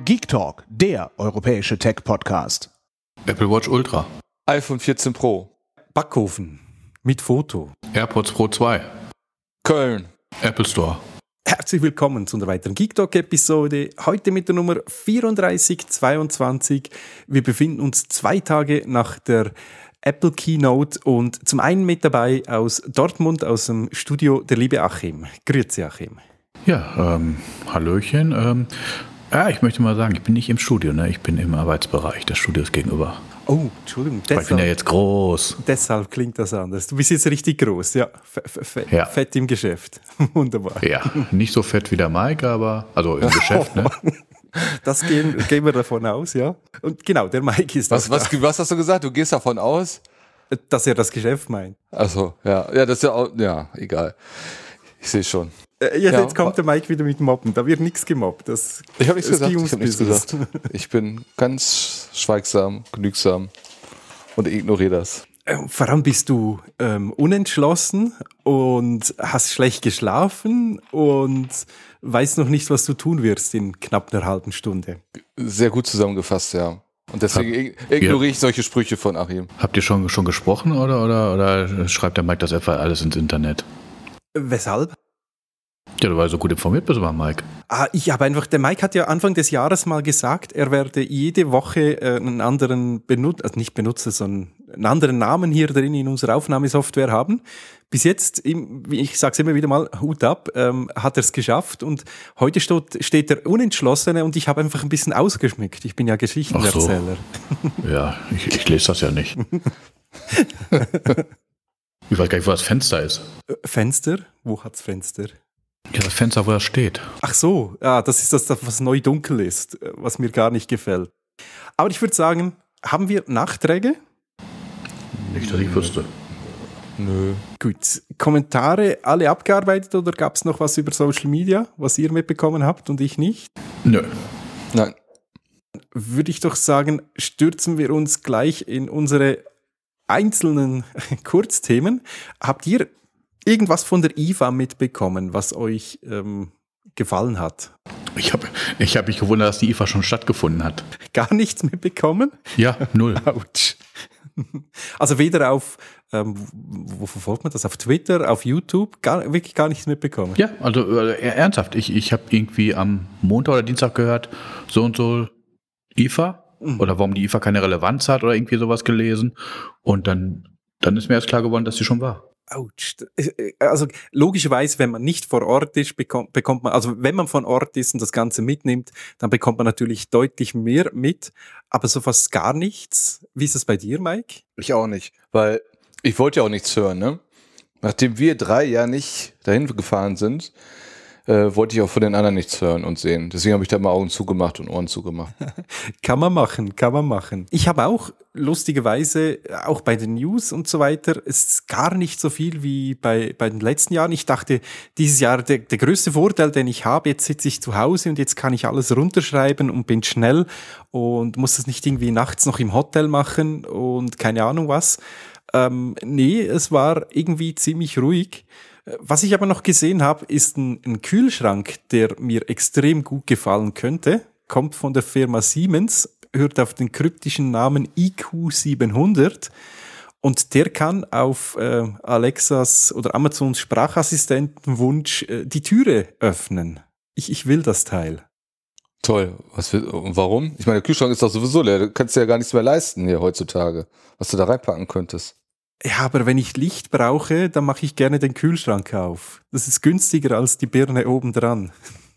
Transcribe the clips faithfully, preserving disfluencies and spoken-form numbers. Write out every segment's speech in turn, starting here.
Geek Talk, der europäische Tech-Podcast. Apple Watch Ultra. iPhone vierzehn Pro. Backofen mit Foto. AirPods Pro zwei. Köln. Apple Store. Herzlich willkommen zu einer weiteren Geek Talk-Episode. Heute mit der Nummer vierunddreißig zweiundzwanzig. Wir befinden uns zwei Tage nach der Apple Keynote und zum einen mit dabei aus Dortmund, aus dem Studio, der liebe Achim. Grüezi, Achim. Ja, ähm, Hallöchen. Ähm, ja, ich möchte mal sagen, ich bin nicht im Studio, ne? Ich bin im Arbeitsbereich des Studios gegenüber. Oh, Entschuldigung. Deshalb, ich bin ja jetzt groß. Deshalb klingt das anders. Du bist jetzt richtig groß, ja. F- f- ja. Fett im Geschäft. Wunderbar. Ja, nicht so fett wie der Mike, aber, also im Geschäft, ne? Das gehen, gehen wir davon aus, ja. Und genau, der Mike ist was, was, was hast du gesagt? Du gehst davon aus? Dass er das Geschäft meint. Achso, ja. Ja, das ist ja auch, ja, egal. Ich sehe schon. Äh, ja, ja, jetzt kommt der Mike wieder mit Mobben. Da wird nichts gemobbt. Das, ich habe nichts gesagt. Ich habe nichts gesagt. Ich bin ganz schweigsam, genügsam und ignoriere das. Äh, vor allem bist du ähm, unentschlossen und hast schlecht geschlafen und weißt noch nicht, was du tun wirst in knapp einer halben Stunde. Sehr gut zusammengefasst, ja. Und deswegen Hab, ignoriere ich solche Sprüche von Achim. Habt ihr schon, schon gesprochen oder, oder, oder schreibt der Mike das etwa alles ins Internet? Weshalb? Ja, du warst so gut informiert bist, Mike. Ah, ich habe einfach, der Mike hat ja Anfang des Jahres mal gesagt, er werde jede Woche äh, einen anderen Benutzer, also nicht Benutzer, sondern einen anderen Namen hier drin in unserer Aufnahmesoftware haben. Bis jetzt, wie ich sage es immer wieder mal, Hut ab, ähm, hat er es geschafft und heute steht, steht der Unentschlossene und ich habe einfach ein bisschen ausgeschmückt. Ich bin ja Geschichtenerzähler. So. Ja, ich, ich lese das ja nicht. Ich weiß gar nicht, wo das Fenster ist. Fenster? Wo hat's Fenster? Ja, das Fenster, wo das steht. Ach so, ja, das ist das, was neu dunkel ist, was mir gar nicht gefällt. Aber ich würde sagen, haben wir Nachträge? Nicht, dass ich wüsste. Nö. Gut, Kommentare alle abgearbeitet oder gab es noch was über Social Media, was ihr mitbekommen habt und ich nicht? Nö. Nein. Würde ich doch sagen, stürzen wir uns gleich in unsere einzelnen Kurzthemen. Habt ihr irgendwas von der I F A mitbekommen, was euch ähm, gefallen hat? Ich habe ich hab mich gewundert, dass die I F A schon stattgefunden hat. Gar nichts mitbekommen? Ja, null. Autsch. Also weder auf, ähm, wo verfolgt man das? Auf Twitter, auf YouTube? Gar, wirklich gar nichts mitbekommen? Ja, also äh, ernsthaft. Ich, ich habe irgendwie am Montag oder Dienstag gehört, so und so I F A mhm. oder warum die I F A keine Relevanz hat oder irgendwie sowas gelesen. Und dann, dann ist mir erst klar geworden, dass sie schon war. Autsch. Also logischerweise, wenn man nicht vor Ort ist, bekommt, bekommt man, also wenn man von Ort ist und das Ganze mitnimmt, dann bekommt man natürlich deutlich mehr mit, aber so fast gar nichts. Wie ist es bei dir, Mike? Ich auch nicht, weil ich wollte ja auch nichts hören, ne? Nachdem wir drei ja nicht dahin gefahren sind, äh, wollte ich auch von den anderen nichts hören und sehen. Deswegen habe ich da mal Augen zugemacht und Ohren zugemacht. Kann man machen, kann man machen. Ich habe auch lustigerweise, auch bei den News und so weiter, es ist gar nicht so viel wie bei, bei den letzten Jahren. Ich dachte, dieses Jahr der, der größte Vorteil, den ich habe, jetzt sitze ich zu Hause und jetzt kann ich alles runterschreiben und bin schnell und muss das nicht irgendwie nachts noch im Hotel machen und keine Ahnung was. Ähm, nee, es war irgendwie ziemlich ruhig. Was ich aber noch gesehen habe, ist ein, ein Kühlschrank, der mir extrem gut gefallen könnte. Kommt von der Firma Siemens, hört auf den kryptischen Namen I Q siebenhundert und der kann auf äh, Alexas oder Amazons Sprachassistentenwunsch äh, die Türe öffnen. Ich, ich will das Teil. Toll. Was will, und warum? Ich meine, der Kühlschrank ist doch sowieso leer. Du kannst dir ja gar nichts mehr leisten hier heutzutage, was du da reinpacken könntest. Ja, aber wenn ich Licht brauche, dann mache ich gerne den Kühlschrank auf. Das ist günstiger als die Birne obendran.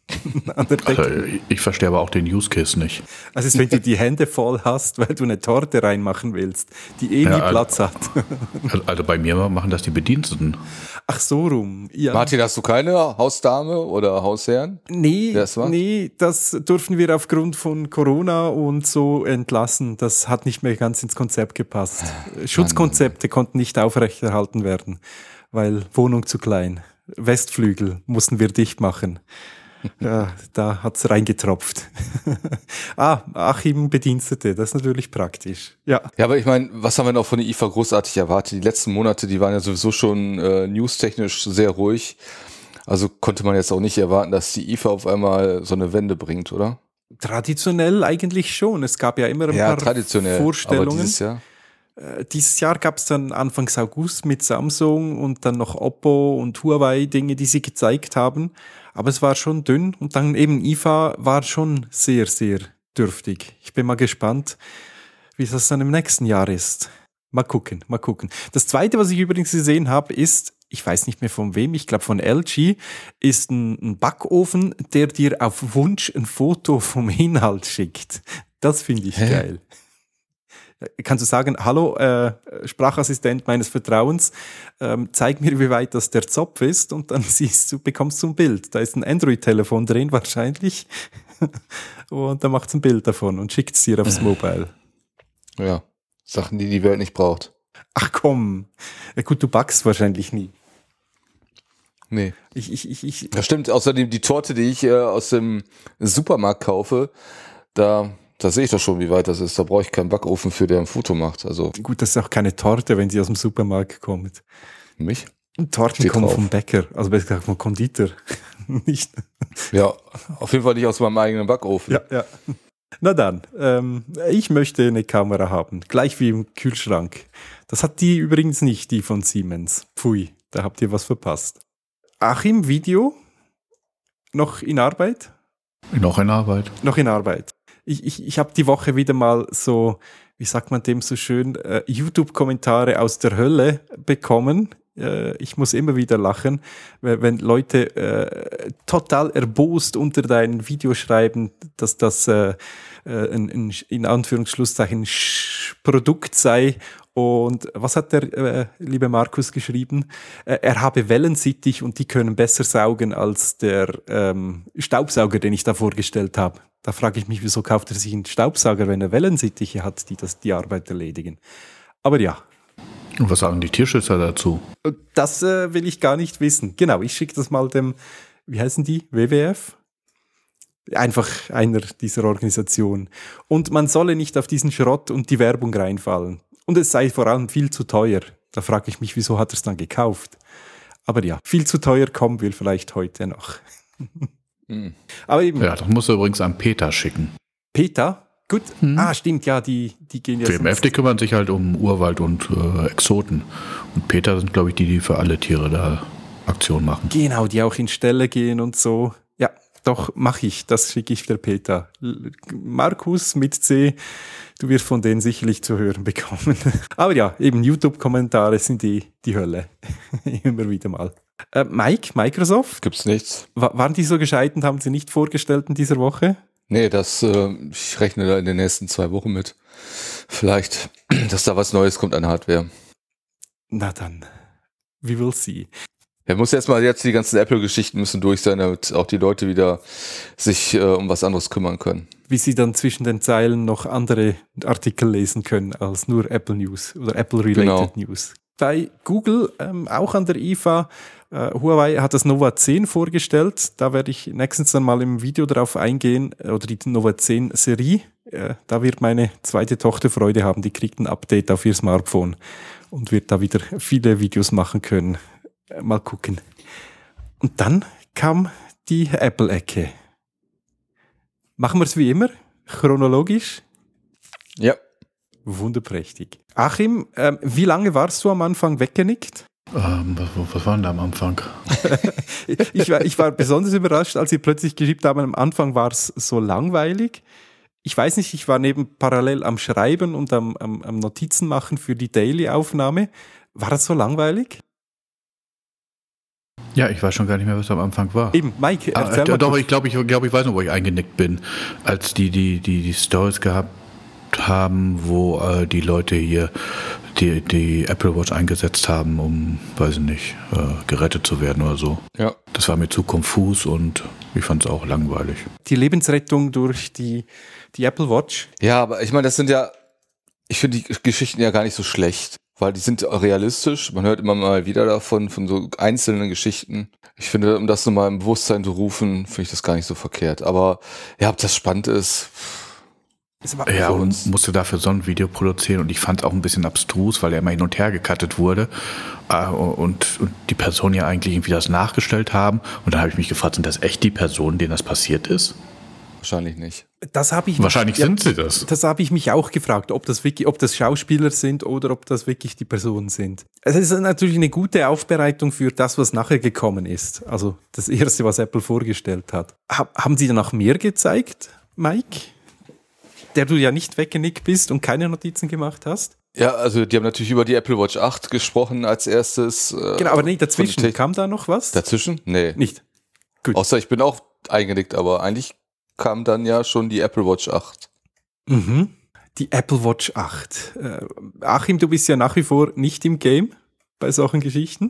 An der Decke. Also, ich verstehe aber auch den Use Case nicht. Also es ist, wenn du die Hände voll hast, weil du eine Torte reinmachen willst, die eh nie ja, Platz hat. Also, also bei mir machen das die Bediensteten. Ach so rum. Ja. Martin, hast du keine Hausdame oder Hausherrn? Nee, das nee, das dürfen wir aufgrund von Corona und so entlassen. Das hat nicht mehr ganz ins Konzept gepasst. Schutzkonzepte konnten nicht aufrechterhalten werden, weil Wohnung zu klein. Westflügel mussten wir dicht machen. Ja, da hat's reingetropft. ah, Achim Bedienstete, das ist natürlich praktisch. Ja, ja, aber ich meine, was haben wir noch von der I F A großartig erwartet? Die letzten Monate, die waren ja sowieso schon äh, newstechnisch sehr ruhig. Also konnte man jetzt auch nicht erwarten, dass die I F A auf einmal so eine Wende bringt, oder? Traditionell eigentlich schon. Es gab ja immer ein Ja, paar traditionell. Vorstellungen. Aber dieses Jahr? Äh, dieses Jahr gab es dann Anfangs August mit Samsung und dann noch Oppo und Huawei Dinge, die sie gezeigt haben. Aber es war schon dünn und dann eben I F A war schon sehr, sehr dürftig. Ich bin mal gespannt, wie das dann im nächsten Jahr ist. Mal gucken, mal gucken. Das Zweite, was ich übrigens gesehen habe, ist, ich weiß nicht mehr von wem, ich glaube von L G, ist ein, ein Backofen, der dir auf Wunsch ein Foto vom Inhalt schickt. Das finde ich Hä? geil. Kannst du sagen, hallo, äh, Sprachassistent meines Vertrauens, ähm, zeig mir, wie weit das der Zopf ist, und dann siehst du, bekommst du ein Bild. Da ist ein Android-Telefon drin wahrscheinlich und dann macht es ein Bild davon und schickt es dir aufs Mobile. Ja, Sachen, die die Welt nicht braucht. Ach komm, ja, gut, du backst wahrscheinlich nie. Nee. Ich, ich, ich, ich, Das stimmt, außerdem die Torte, die ich äh, aus dem Supermarkt kaufe, da... Da sehe ich doch schon, wie weit das ist. Da brauche ich keinen Backofen für, der ein Foto macht. Also gut, das ist auch keine Torte, wenn sie aus dem Supermarkt kommt. mich? Torten Steht kommen drauf. vom Bäcker, also besser gesagt vom Konditor. Nicht. Ja, auf jeden Fall nicht aus meinem eigenen Backofen. Ja, ja. Na dann, ähm, ich möchte eine Kamera haben, gleich wie im Kühlschrank. Das hat die übrigens nicht, die von Siemens. Pfui, da habt ihr was verpasst. Achim, Video? Noch in Arbeit? Noch in Arbeit. Noch in Arbeit. Ich, ich, ich habe die Woche wieder mal so, wie sagt man dem so schön, äh, YouTube-Kommentare aus der Hölle bekommen. Äh, ich muss immer wieder lachen, wenn, wenn Leute äh, total erbost unter dein Video schreiben, dass das äh, äh, ein, ein, in Anführungsschlusszeichen Sch- Produkt sei. Und was hat der äh, liebe Markus geschrieben? Äh, er habe Wellensittich und die können besser saugen als der ähm, Staubsauger, den ich da vorgestellt habe. Da frage ich mich, wieso kauft er sich einen Staubsauger, wenn er Wellensittiche hat, die das, die Arbeit erledigen. Aber ja. Und was sagen die Tierschützer dazu? Das äh, will ich gar nicht wissen. Genau, ich schicke das mal dem, wie heißen die? W W F? Einfach einer dieser Organisationen. Und man solle nicht auf diesen Schrott und die Werbung reinfallen. Und es sei vor allem viel zu teuer. Da frage ich mich, wieso hat er es dann gekauft? Aber ja, viel zu teuer kommen wir vielleicht heute noch. Hm. Aber eben, Ja, das musst du übrigens an Peter schicken. Peter, gut. Hm. Ah, stimmt, ja, die, die gehen ja W M F, die kümmern sich halt um Urwald und äh, Exoten. Und Peter sind, glaube ich, die, die für alle Tiere da Aktion machen. Genau, die auch in Ställe gehen und so. Ja, doch, mache ich. Das schicke ich der Peter. L- Markus mit C, du wirst von denen sicherlich zu hören bekommen. Aber ja, eben YouTube-Kommentare sind die, die Hölle. Immer wieder mal. Äh, Mike, Microsoft, Gibt's nichts? wa- waren die so gescheit und haben sie nicht vorgestellt in dieser Woche? Nee, das, äh, ich rechne da in den nächsten zwei Wochen mit. Vielleicht, dass da was Neues kommt an Hardware. Na dann, we will see. Er muss erstmal jetzt die ganzen Apple-Geschichten müssen durch sein, damit auch die Leute wieder sich äh, um was anderes kümmern können. Wie sie dann zwischen den Zeilen noch andere Artikel lesen können als nur Apple News oder Apple-related Genau. News. Bei Google, ähm, auch an der I F A, äh, Huawei hat das Nova zehn vorgestellt. Da werde ich nächstens dann mal im Video drauf eingehen, äh, oder die Nova zehn Serie. Äh, da wird meine zweite Tochter Freude haben, die kriegt ein Update auf ihr Smartphone und wird da wieder viele Videos machen können. Äh, mal gucken. Und dann kam die Apple-Ecke. Machen wir es wie immer, chronologisch. Ja. Wunderprächtig. Achim, ähm, wie lange warst du am Anfang weggenickt? Ähm, was, was war denn da am Anfang? Ich war, ich war besonders überrascht, als sie plötzlich geschrieben haben, am Anfang war es so langweilig. Ich weiß nicht, ich war neben parallel am Schreiben und am, am, am Notizen machen für die Daily-Aufnahme. War das so langweilig? Ja, ich weiß schon gar nicht mehr, was am Anfang war. Eben, Mike, Ah, erzähl äh, mal doch, kurz. ich glaube, ich, glaub, ich weiß noch, wo ich eingenickt bin. Als die die, die, die Stories gehabt haben, wo äh, die Leute hier die, die Apple Watch eingesetzt haben, um, weiß ich nicht, äh, gerettet zu werden oder so. Ja. Das war mir zu konfus und ich fand es auch langweilig. Die Lebensrettung durch die, die Apple Watch. Ja, aber ich meine, das sind ja, ich finde die Geschichten ja gar nicht so schlecht, weil die sind realistisch. Man hört immer mal wieder davon, von so einzelnen Geschichten. Ich finde, um das nochmal im Bewusstsein zu rufen, finde ich das gar nicht so verkehrt. Aber ja, ob das spannend ist, Es war, Ja, für und uns. musste dafür so ein Video produzieren und ich fand es auch ein bisschen abstrus, weil er immer hin und her gecuttet wurde äh, und, und die Personen ja eigentlich irgendwie das nachgestellt haben und dann habe ich mich gefragt, sind das echt die Personen, denen das passiert ist? wahrscheinlich nicht. Das habe ich Wahrscheinlich ja, sind sie das. Das habe ich mich auch gefragt, ob das wirklich, ob das Schauspieler sind oder ob das wirklich die Personen sind. Es ist natürlich eine gute Aufbereitung für das, was nachher gekommen ist. Also das erste, was Apple vorgestellt hat. Ha- haben Sie danach mehr gezeigt, Mike? Der du ja nicht weggenickt bist und keine Notizen gemacht hast? Ja, also die haben natürlich über die Apple Watch acht gesprochen als erstes. Äh, Genau, aber nee, dazwischen. Te- Kam da noch was? Dazwischen? Nee. Nicht. Gut. Außer ich bin auch eingenickt, aber eigentlich kam dann ja schon die Apple Watch acht. Mhm. Die Apple Watch acht. Äh, Achim, du bist ja nach wie vor nicht im Game bei solchen Geschichten.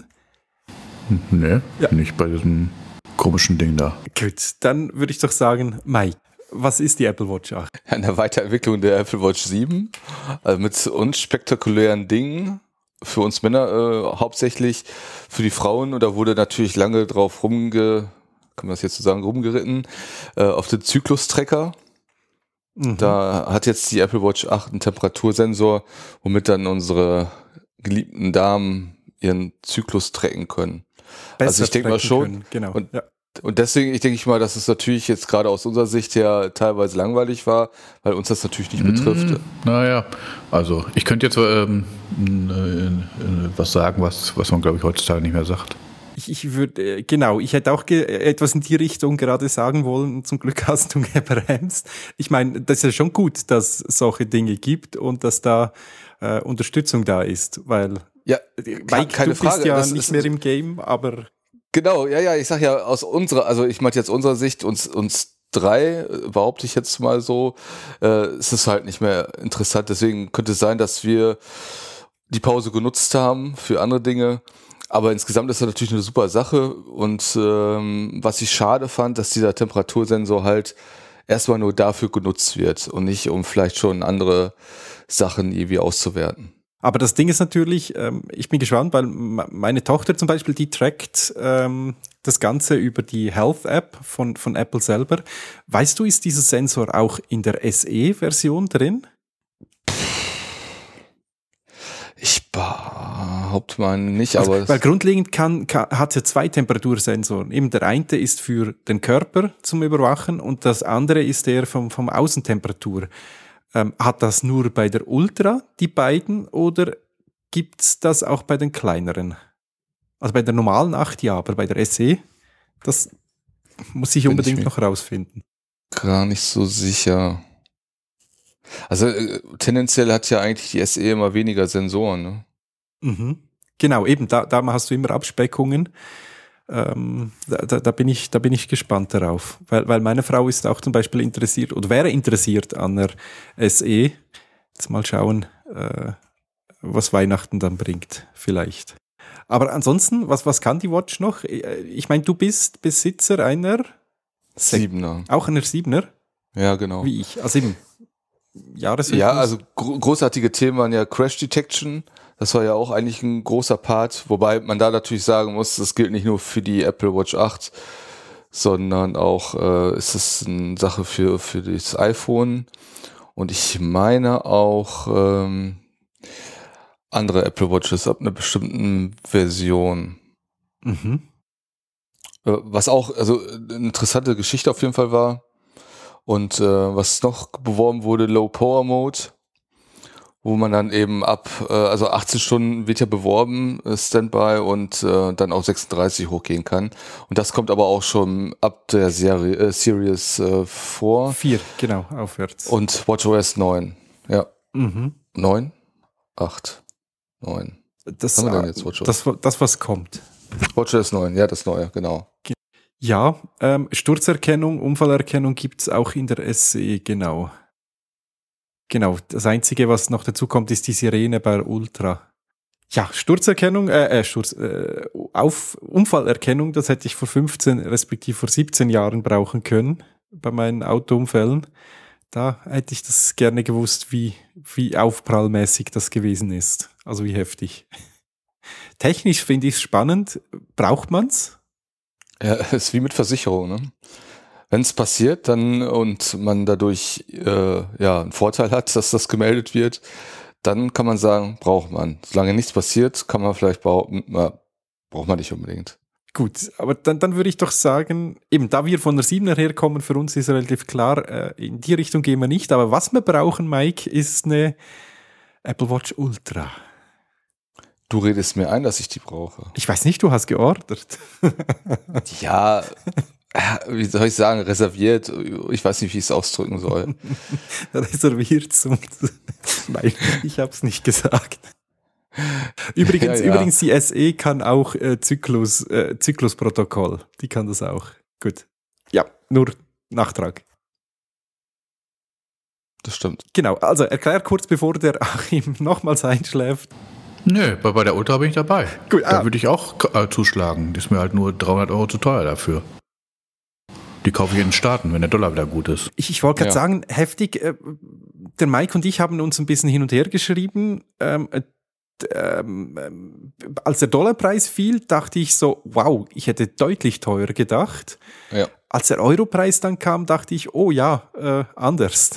Nee, Ja. nicht bei diesem komischen Ding da. Gut, dann würde ich doch sagen, Mike, was ist die Apple Watch acht? Eine Weiterentwicklung der Apple Watch sieben, also mit unspektakulären Dingen. Für uns Männer äh, hauptsächlich, für die Frauen, und da wurde natürlich lange drauf rumge, kann man das jetzt so sagen, rumgeritten, äh, auf den Zyklus-Tracker. Mhm. Da hat jetzt die Apple Watch acht einen Temperatursensor, womit dann unsere geliebten Damen ihren Zyklus tracken können. Besser also ich denke mal tracken schon. können. Genau. Und, ja. und deswegen, ich denke ich mal, dass es natürlich jetzt gerade aus unserer Sicht ja teilweise langweilig war, weil uns das natürlich nicht betrifft. Hm, naja, also ich könnte jetzt ähm, äh, äh, was sagen, was, was man, glaube ich, heutzutage nicht mehr sagt. Ich, ich würde, äh, genau, ich hätte auch ge- etwas in die Richtung gerade sagen wollen. Zum Glück hast du gebremst. Ich meine, das ist ja schon gut, dass es solche Dinge gibt und dass da äh, Unterstützung da ist, weil Ja, Mike, keine du bist Frage. ja Das nicht ist- mehr im Game, aber Genau, ja, ja, ich sag ja aus unserer, also ich meinte jetzt unserer Sicht, uns, uns drei, äh, behaupte ich jetzt mal so, äh, es ist halt nicht mehr interessant. Deswegen könnte es sein, dass wir die Pause genutzt haben für andere Dinge. Aber insgesamt ist das natürlich eine super Sache. Und ähm, was ich schade fand, dass dieser Temperatursensor halt erstmal nur dafür genutzt wird und nicht, um vielleicht schon andere Sachen irgendwie auszuwerten. Aber das Ding ist natürlich, ähm, ich bin gespannt, weil m- meine Tochter zum Beispiel, die trackt ähm, das Ganze über die Health-App von, von Apple selber. Weißt du, ist dieser Sensor auch in der S E-Version drin? Ich behaupte mal nicht, Also, aber weil grundlegend kann, kann, hat es ja zwei Temperatursensoren. Eben der eine ist für den Körper zum Überwachen und das andere ist der vom, vom Außentemperatur. Ähm, hat das nur bei der Ultra, die beiden, oder gibt's das auch bei den kleineren? Also bei der normalen acht ja, aber bei der S E, das muss ich Bin unbedingt ich mir- noch rausfinden. gar nicht so sicher. Also äh, tendenziell hat ja eigentlich die S E immer weniger Sensoren, ne? Mhm. Genau, eben, da, da hast du immer Abspeckungen. Ähm, da, da, da, bin ich, da bin ich gespannt darauf. Weil, weil meine Frau ist auch zum Beispiel interessiert oder wäre interessiert an der S E. Jetzt mal schauen, äh, was Weihnachten dann bringt, vielleicht. Aber ansonsten, was, was kann die Watch noch? Ich meine, du bist Besitzer einer Se- Siebener. auch einer Siebener, Ja, genau. wie ich. Also eben Jahresrhythmus. Ja, also gro großartige Themen waren ja Crash Detection. Das war ja auch eigentlich ein großer Part, wobei man da natürlich sagen muss, das gilt nicht nur für die Apple Watch acht, sondern auch äh, ist es eine Sache für, für das iPhone. Und ich meine auch ähm, andere Apple Watches ab einer bestimmten Version. Mhm. Äh, Was auch, also eine interessante Geschichte auf jeden Fall war. Und äh, was noch beworben wurde, Low Power Mode, wo man dann eben ab, äh, also achtzehn Stunden wird ja beworben, äh, Standby, und äh, dann auf sechsunddreißig hochgehen kann. Und das kommt aber auch schon ab der Serie, äh, Series äh, vor. Vier, genau, aufwärts. Und WatchOS neun. Ja, Mhm. neun? acht, neun. Das, Was haben wir denn äh, jetzt, WatchOS? das, das, was kommt. WatchOS neun, ja, das neue, genau. Ja, ähm, Sturzerkennung, Unfallerkennung gibt's auch in der S E, genau. Genau, das Einzige, was noch dazu kommt, ist die Sirene bei Ultra. Ja, Sturzerkennung, äh, äh Sturz, äh, auf Unfallerkennung, das hätte ich vor fünfzehn, respektive vor siebzehn Jahren brauchen können, bei meinen Autounfällen. Da hätte ich das gerne gewusst, wie, wie aufprallmäßig das gewesen ist. Also wie heftig. Technisch finde ich es spannend. Braucht man's? Ja, ist wie mit Versicherung, ne? Wenn es passiert, dann und man dadurch äh, ja einen Vorteil hat, dass das gemeldet wird, dann kann man sagen, braucht man. Solange nichts passiert, kann man vielleicht behaupten, na, braucht man nicht unbedingt. Gut, aber dann, dann würde ich doch sagen, eben da wir von der siebener herkommen, für uns ist relativ klar, äh, in die Richtung gehen wir nicht. Aber was wir brauchen, Mike, ist eine Apple Watch Ultra. Du redest mir ein, dass ich die brauche. Ich weiß nicht, du hast geordert. Ja, wie soll ich sagen, reserviert. Ich weiß nicht, wie ich es ausdrücken soll. Reserviert zum... Nein, ich habe es nicht gesagt. Übrigens, Ja, ja. übrigens, die S E kann auch äh, Zyklus, äh, Zyklusprotokoll. Die kann das auch. Gut. Ja, nur Nachtrag. Das stimmt. Genau, also erklär kurz, bevor der Achim nochmals einschläft. Nö, bei, bei der Ultra bin ich dabei. Gut, Da ah. würde ich auch äh, zuschlagen. Die ist mir halt nur dreihundert Euro zu teuer dafür. Die kaufe ich in den Staaten, wenn der Dollar wieder gut ist. Ich, ich wollte gerade Ja. sagen, heftig, äh, der Mike und ich haben uns ein bisschen hin und her geschrieben. Ähm, äh, ähm, ähm, als der Dollarpreis fiel, dachte ich so, wow, ich hätte deutlich teurer gedacht. Ja. Als der Europreis dann kam, dachte ich, oh ja, äh, anders.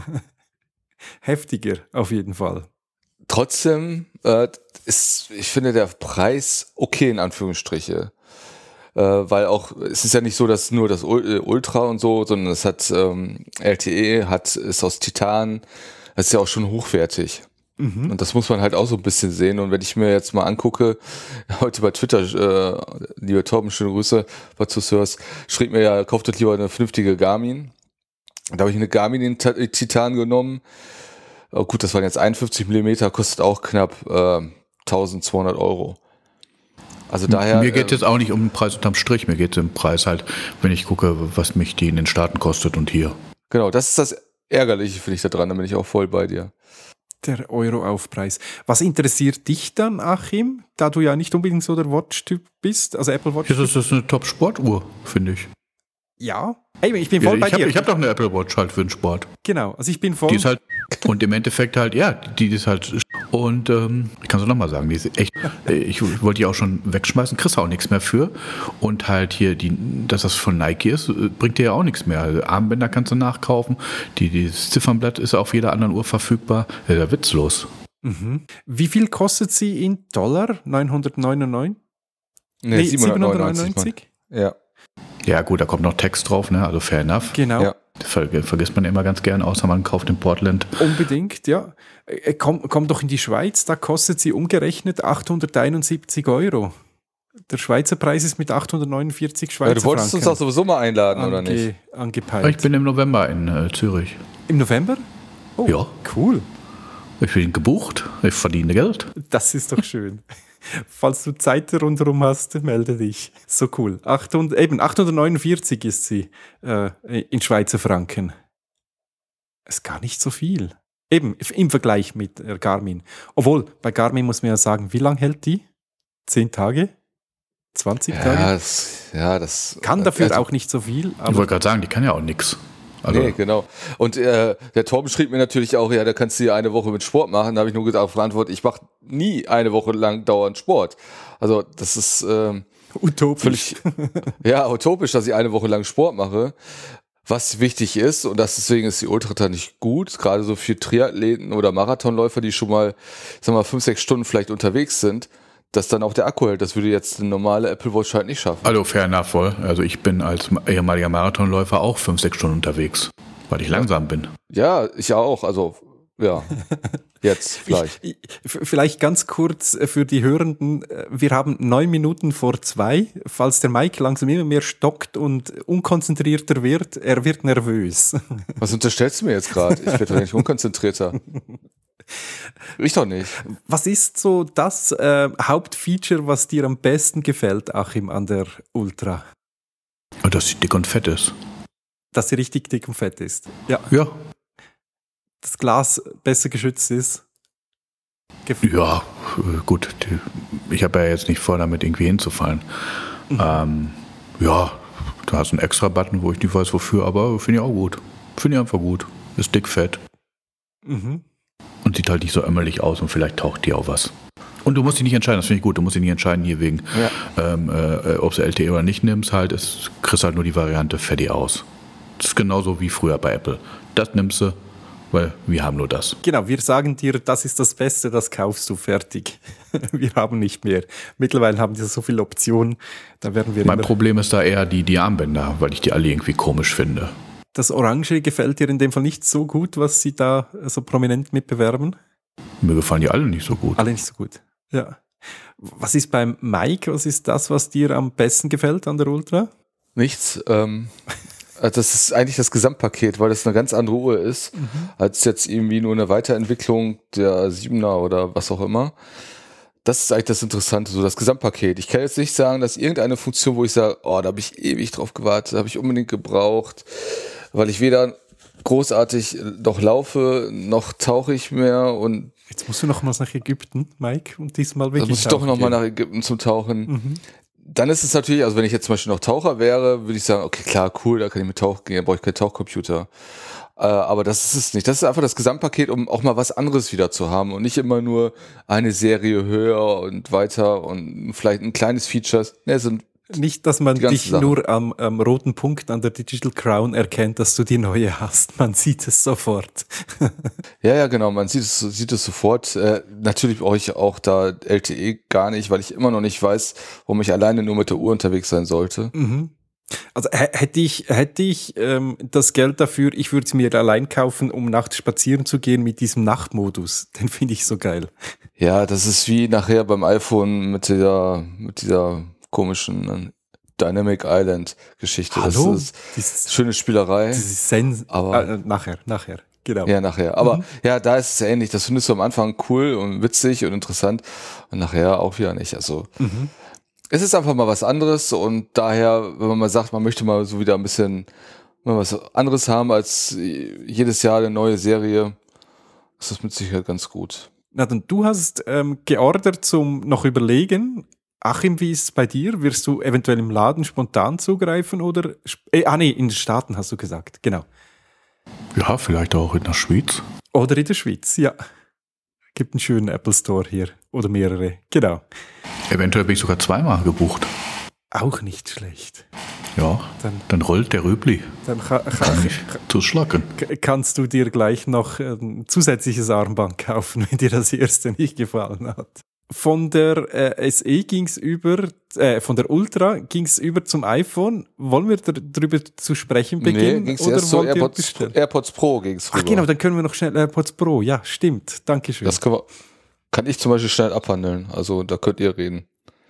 Heftiger, auf jeden Fall. Trotzdem äh, ist, ich finde, der Preis okay in Anführungsstriche. Äh, weil auch, es ist ja nicht so, dass nur das Ul- Ultra und so, sondern es hat ähm, L T E, hat, ist aus Titan, das ist ja auch schon hochwertig. Mhm. Und das muss man halt auch so ein bisschen sehen. Und wenn ich mir jetzt mal angucke, heute bei Twitter, äh, lieber Torben, schöne Grüße, was du hörst, schrieb mir ja, kauft euch lieber eine vernünftige Garmin. Da habe ich eine Garmin in Ta- Titan genommen. Oh gut, das waren jetzt einundfünfzig Millimeter, kostet auch knapp äh, eintausendzweihundert Euro. Also daher. Mir geht es äh, jetzt auch nicht um den Preis unterm Strich, mir geht es um den Preis halt, wenn ich gucke, was mich die in den Staaten kostet und hier. Genau, das ist das Ärgerliche, finde ich, da dran, da bin ich auch voll bei dir. Der Euro-Aufpreis. Was interessiert dich dann, Achim, da du ja nicht unbedingt so der Watch-Typ bist, also Apple Watch? Das ist, das ist eine Top-Sportuhr, finde ich. Ja. Hey, ich bin voll ich bei habe dir. ich hab doch eine Apple Watch halt für den Sport. Genau, also ich bin voll... Die ist halt, und im Endeffekt halt, ja, die, die ist halt, und ähm, ich kann es nochmal sagen, die ist echt, ich wollte die auch schon wegschmeißen, kriegst auch nichts mehr für. Und halt hier, die, dass das von Nike ist, bringt dir ja auch nichts mehr. Also Armbänder kannst du nachkaufen, die, das Ziffernblatt ist auf jeder anderen Uhr verfügbar. Ja, der witzlos. Mhm. Wie viel kostet sie in Dollar? neunhundertneunundneunzig? Nee, siebenhundertneunundneunzig. Ja. Ja gut, da kommt noch Text drauf, ne? Also fair enough. Genau. Ja. Das ver vergisst man immer ganz gern, außer man kauft in Portland. Unbedingt, ja. Äh, Komm, komm doch in die Schweiz, da kostet sie umgerechnet achthunderteinundsiebzig Euro. Der Schweizer Preis ist mit achthundertneunundvierzig Schweizer Ja, du wolltest Franken uns auch sowieso mal einladen, ange oder nicht? angepeilt. Ich bin im November in äh, Zürich. Im November? Oh, Ja. cool. Ich bin gebucht, ich verdiene Geld. Das ist doch schön. Falls du Zeit rundherum hast, melde dich. So cool. achthundert, eben achthundertneunundvierzig ist sie äh, in Schweizer Franken. Ist gar nicht so viel. Eben im Vergleich mit äh, Garmin. Obwohl, bei Garmin muss man ja sagen, wie lange hält die? Zehn Tage? zwanzig Ja, Tage? das, ja, das Kann dafür also, auch nicht so viel. Ich Aber wollte gerade sagen, die kann ja auch nix. Also, Nee, genau. Und äh, der Torben schrieb mir natürlich auch, ja, da kannst du ja eine Woche mit Sport machen. Da habe ich nur gesagt, auf Antwort, ich mache nie eine Woche lang dauernd Sport. Also das ist ähm, utopisch. völlig ja, utopisch, dass ich eine Woche lang Sport mache. Was wichtig ist, und das, deswegen ist die Ultra nicht gut, gerade so für Triathleten oder Marathonläufer, die schon mal, sag mal, fünf, sechs Stunden vielleicht unterwegs sind, dass dann auch der Akku hält. Das würde jetzt eine normale Apple Watch halt nicht schaffen. also fair enough voll. Also ich bin als ehemaliger Marathonläufer auch fünf, sechs Stunden unterwegs, weil ich langsam bin. Ja, ich auch. Also, ja, jetzt vielleicht. Ich, ich, vielleicht ganz kurz für die Hörenden. Wir haben neun Minuten vor zwei. Falls der Mike langsam immer mehr stockt und unkonzentrierter wird, er wird nervös. Was unterstellst du mir jetzt gerade? Ich werde doch nicht unkonzentrierter. Ich doch nicht. Was ist so das äh, Hauptfeature, was dir am besten gefällt, Achim, an der Ultra? Und dass sie dick und fett ist. Dass sie richtig dick und fett ist. Ja. Ja, Das Glas besser geschützt ist. Gef ja, äh, gut. Die, ich habe ja jetzt nicht vor, damit irgendwie hinzufallen. Mhm. Ähm, ja, da hast du einen extra Button, wo ich nicht weiß wofür, aber finde ich auch gut. Finde ich einfach gut. Ist dick, fett. Mhm. Und sieht halt nicht so ömmerlich aus und vielleicht taucht dir auch was. Und du musst dich nicht entscheiden, das finde ich gut, du musst dich nicht entscheiden hier wegen, Ja. ähm, äh, ob du L T E oder nicht nimmst, halt, es kriegst halt nur die Variante fertig aus. Das ist genauso wie früher bei Apple. Das nimmst du weil wir haben nur das. Genau, wir sagen dir, das ist das Beste, das kaufst du, fertig. Wir haben nicht mehr. Mittlerweile haben die so viele Optionen, da werden wir Mein immer... Problem ist da eher die, die Armbänder, weil ich die alle irgendwie komisch finde. Das Orange gefällt dir in dem Fall nicht so gut, was sie da so prominent mitbewerben? Mir gefallen die alle nicht so gut. Alle nicht so gut, ja. Was ist beim Mike, was ist das, was dir am besten gefällt an der Ultra? Nichts. Ähm, das ist eigentlich das Gesamtpaket, weil das eine ganz andere Uhr ist, mhm. als jetzt irgendwie nur eine Weiterentwicklung der Siebener oder was auch immer. Das ist eigentlich das Interessante, so das Gesamtpaket. Ich kann jetzt nicht sagen, dass irgendeine Funktion, wo ich sage, oh, da habe ich ewig drauf gewartet, da habe ich unbedingt gebraucht, weil ich weder großartig noch laufe, noch tauche ich mehr und jetzt musst du noch mal nach Ägypten, Mike, und diesmal wirklich. Dann muss ich doch noch mal nach Ägypten zum Tauchen. Mhm. Dann ist es natürlich, also wenn ich jetzt zum Beispiel noch Taucher wäre, würde ich sagen, okay, klar, cool, da kann ich mit tauchen gehen, da brauche ich keinen Tauchcomputer. Äh, aber das ist es nicht. Das ist einfach das Gesamtpaket, um auch mal was anderes wieder zu haben und nicht immer nur eine Serie höher und weiter und vielleicht ein kleines Feature. Ne, sind nicht, dass man dich Sache. nur am, am roten Punkt an der Digital Crown erkennt, dass du die neue hast. Man sieht es sofort. ja, ja, genau. Man sieht es, sieht es sofort. Äh, natürlich brauche ich auch da L T E gar nicht, weil ich immer noch nicht weiß, warum ich alleine nur mit der Uhr unterwegs sein sollte. Mhm. Also h- hätte ich, hätte ich ähm, das Geld dafür, ich würde es mir allein kaufen, um nachts spazieren zu gehen mit diesem Nachtmodus. Den finde ich so geil. Ja, das ist wie nachher beim iPhone mit dieser, mit dieser komischen Dynamic Island Geschichte. Hallo? Das ist Dies, schöne Spielerei. Das ist sens- aber äh, nachher, nachher, genau. Ja, nachher. Aber mhm. ja, da ist es ähnlich. Das findest du am Anfang cool und witzig und interessant und nachher auch wieder nicht. Also mhm. es ist einfach mal was anderes und daher, wenn man mal sagt, man möchte mal so wieder ein bisschen mal was anderes haben als jedes Jahr eine neue Serie, ist das mit Sicherheit ganz gut. Na dann, du hast ähm, geordert zum noch überlegen. Achim, wie ist es bei dir? Wirst du eventuell im Laden spontan zugreifen oder? Äh, ah nee, in den Staaten hast du gesagt, genau. Ja, vielleicht auch in der Schweiz. Oder in der Schweiz, ja. Gibt einen schönen Apple Store hier oder mehrere, genau. Eventuell bin ich sogar zweimal gebucht. Auch nicht schlecht. Ja, dann, dann rollt der Röbli. Dann kann, kann ich zuschlagen. Kannst du dir gleich noch ein zusätzliches Armband kaufen, wenn dir das erste nicht gefallen hat. Von der äh, S E ging's über, äh, von der Ultra ging's über zum iPhone. Wollen wir d- darüber zu sprechen beginnen? Nee, ging's oder erst zu AirPods, AirPods Pro ging's rüber. Ach genau, dann können wir noch schnell AirPods Pro. Ja, stimmt. Dankeschön. Das können wir, kann ich zum Beispiel schnell abhandeln. Also da könnt ihr reden.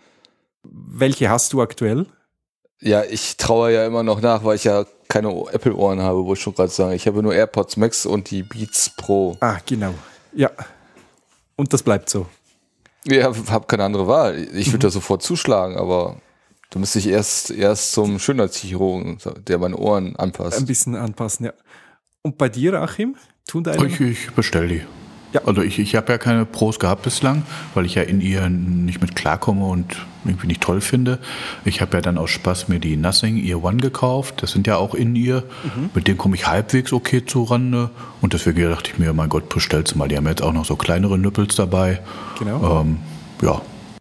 Welche hast du aktuell? Ja, ich traue ja immer noch nach, weil ich ja keine Apple-Ohren habe, wo ich schon gerade sage. Ich habe nur AirPods Max und die Beats Pro. Ah, genau. Ja. Und das bleibt so. Ja, habe keine andere Wahl. Ich würde mhm. da sofort zuschlagen, aber da müsste ich erst, erst zum Schönheitschirurgen, der meine Ohren anpasst. Ein bisschen anpassen, ja. Und bei dir, Achim? Tun deine? Ich, ich bestelle die. Ja. Also ich, ich habe ja keine Pros gehabt bislang, weil ich ja in ihr nicht mit klarkomme und irgendwie nicht toll finde. Ich habe ja dann aus Spaß mir die Nothing Ear One gekauft. Das sind ja auch in ihr. Mhm. Mit dem komme ich halbwegs okay zurande. Und deswegen dachte ich mir, mein Gott, bestellst du mal. Die haben jetzt auch noch so kleinere Nüppels dabei. Genau. Ähm, ja.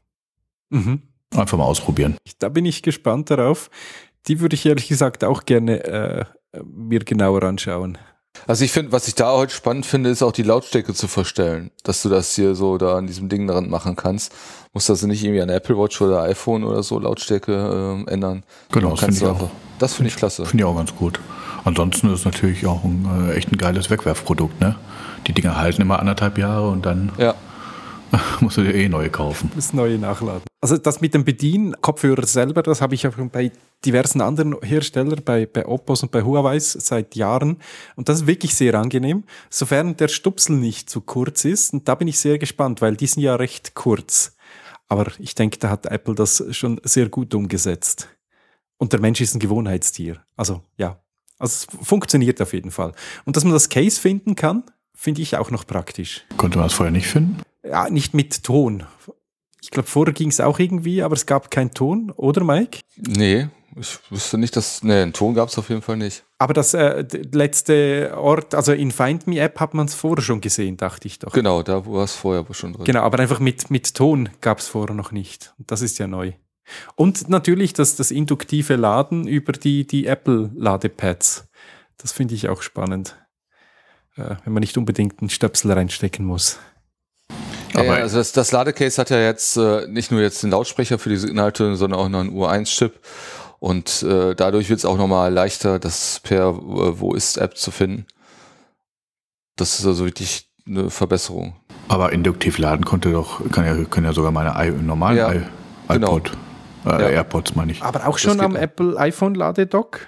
Mhm. Einfach mal ausprobieren. Da bin ich gespannt darauf. Die würde ich ehrlich gesagt auch gerne äh, mir genauer anschauen. Also ich finde, was ich da heute spannend finde, ist auch die Lautstärke zu verstellen, dass du das hier so da an diesem Ding dran machen kannst. Musst also nicht irgendwie an Apple Watch oder iPhone oder so Lautstärke äh, ändern. Genau, das finde ich einfach, auch. Das finde ich klasse. Finde ich auch ganz gut. Ansonsten ist es natürlich auch ein äh, echt ein geiles Wegwerfprodukt, ne? Die Dinger halten immer anderthalb Jahre und dann ja. musst du dir eh neue kaufen. Das neue nachladen. Also das mit dem Bedien-Kopfhörer selber, das habe ich auch bei diversen anderen Herstellern, bei, bei Oppos und bei Huawei seit Jahren. Und das ist wirklich sehr angenehm, sofern der Stupsel nicht zu kurz ist. Und da bin ich sehr gespannt, weil die sind ja recht kurz. Aber ich denke, da hat Apple das schon sehr gut umgesetzt. Und der Mensch ist ein Gewohnheitstier. Also ja, also es funktioniert auf jeden Fall. Und dass man das Case finden kann, finde ich auch noch praktisch. Konnte man das vorher nicht finden? Ja, nicht mit Ton. Ich glaube, vorher ging es auch irgendwie, aber es gab keinen Ton, oder Mike? Nee, ich wüsste nicht, dass, nee, einen Ton gab es auf jeden Fall nicht. Aber das äh, letzte Ort, also in Find Me App hat man es vorher schon gesehen, dachte ich doch. Genau, da war es vorher schon drin. Genau, aber einfach mit, mit Ton gab es vorher noch nicht. Das ist ja neu. Und natürlich das, das induktive Laden über die, die Apple-Ladepads. Das finde ich auch spannend. äh, wenn man nicht unbedingt einen Stöpsel reinstecken muss. Ja, Aber- ja, also das, das Ladecase hat ja jetzt äh, nicht nur jetzt den Lautsprecher für diese Inhalte, sondern auch noch einen U eins Chip. Und äh, dadurch wird es auch nochmal leichter, das per äh, Wo ist App zu finden. Das ist also wirklich eine Verbesserung. Aber induktiv laden konnte doch, kann ja, können ja sogar meine I, normalen Ja, I, genau. iPod, äh, Ja. AirPods meine ich. Aber auch schon geht am auch. Apple iPhone Ladedock?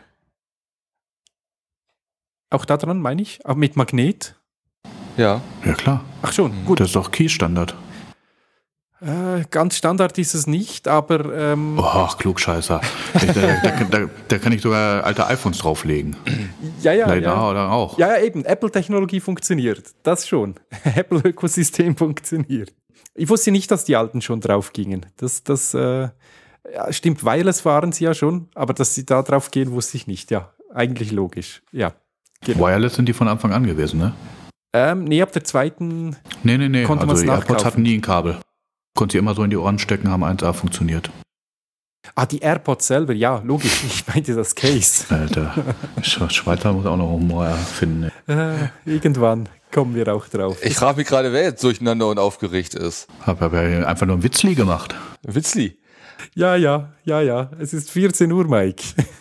Auch da dran, meine ich? Aber mit Magnet? Ja, Ja klar, Ach schon, gut. das ist doch Key-Standard. Äh, ganz Standard ist es nicht, aber ähm, Oh, Klugscheißer. Ich, da, da, da, da kann ich sogar alte iPhones drauflegen. ja, ja, Leider ja. oder auch. Ja, ja, eben. Apple-Technologie funktioniert. Das schon. Apple-Ökosystem funktioniert. Ich wusste nicht, dass die alten schon drauf gingen. Das, das äh, ja, stimmt, Wireless waren sie ja schon, aber dass sie da drauf gehen, wusste ich nicht. Ja, eigentlich logisch. Ja. Genau. Wireless sind die von Anfang an gewesen, ne? Ähm, nee, ab der zweiten. Nee, nee, nee. Konnte also man's die AirPods nachkaufen? hatten nie ein Kabel. Konnte sie immer so in die Ohren stecken, haben eins A funktioniert. Ah, die AirPods selber, ja, logisch. Ich meinte das Case. Alter, Sch- Schweizer muss auch noch Humor erfinden. Ne? Äh, irgendwann kommen wir auch drauf. ich frage mich gerade, wer jetzt durcheinander und aufgeregt ist. Hab aber einfach nur ein Witzli gemacht. Witzli. Ja, ja, ja, ja. Es ist vierzehn Uhr, Mike.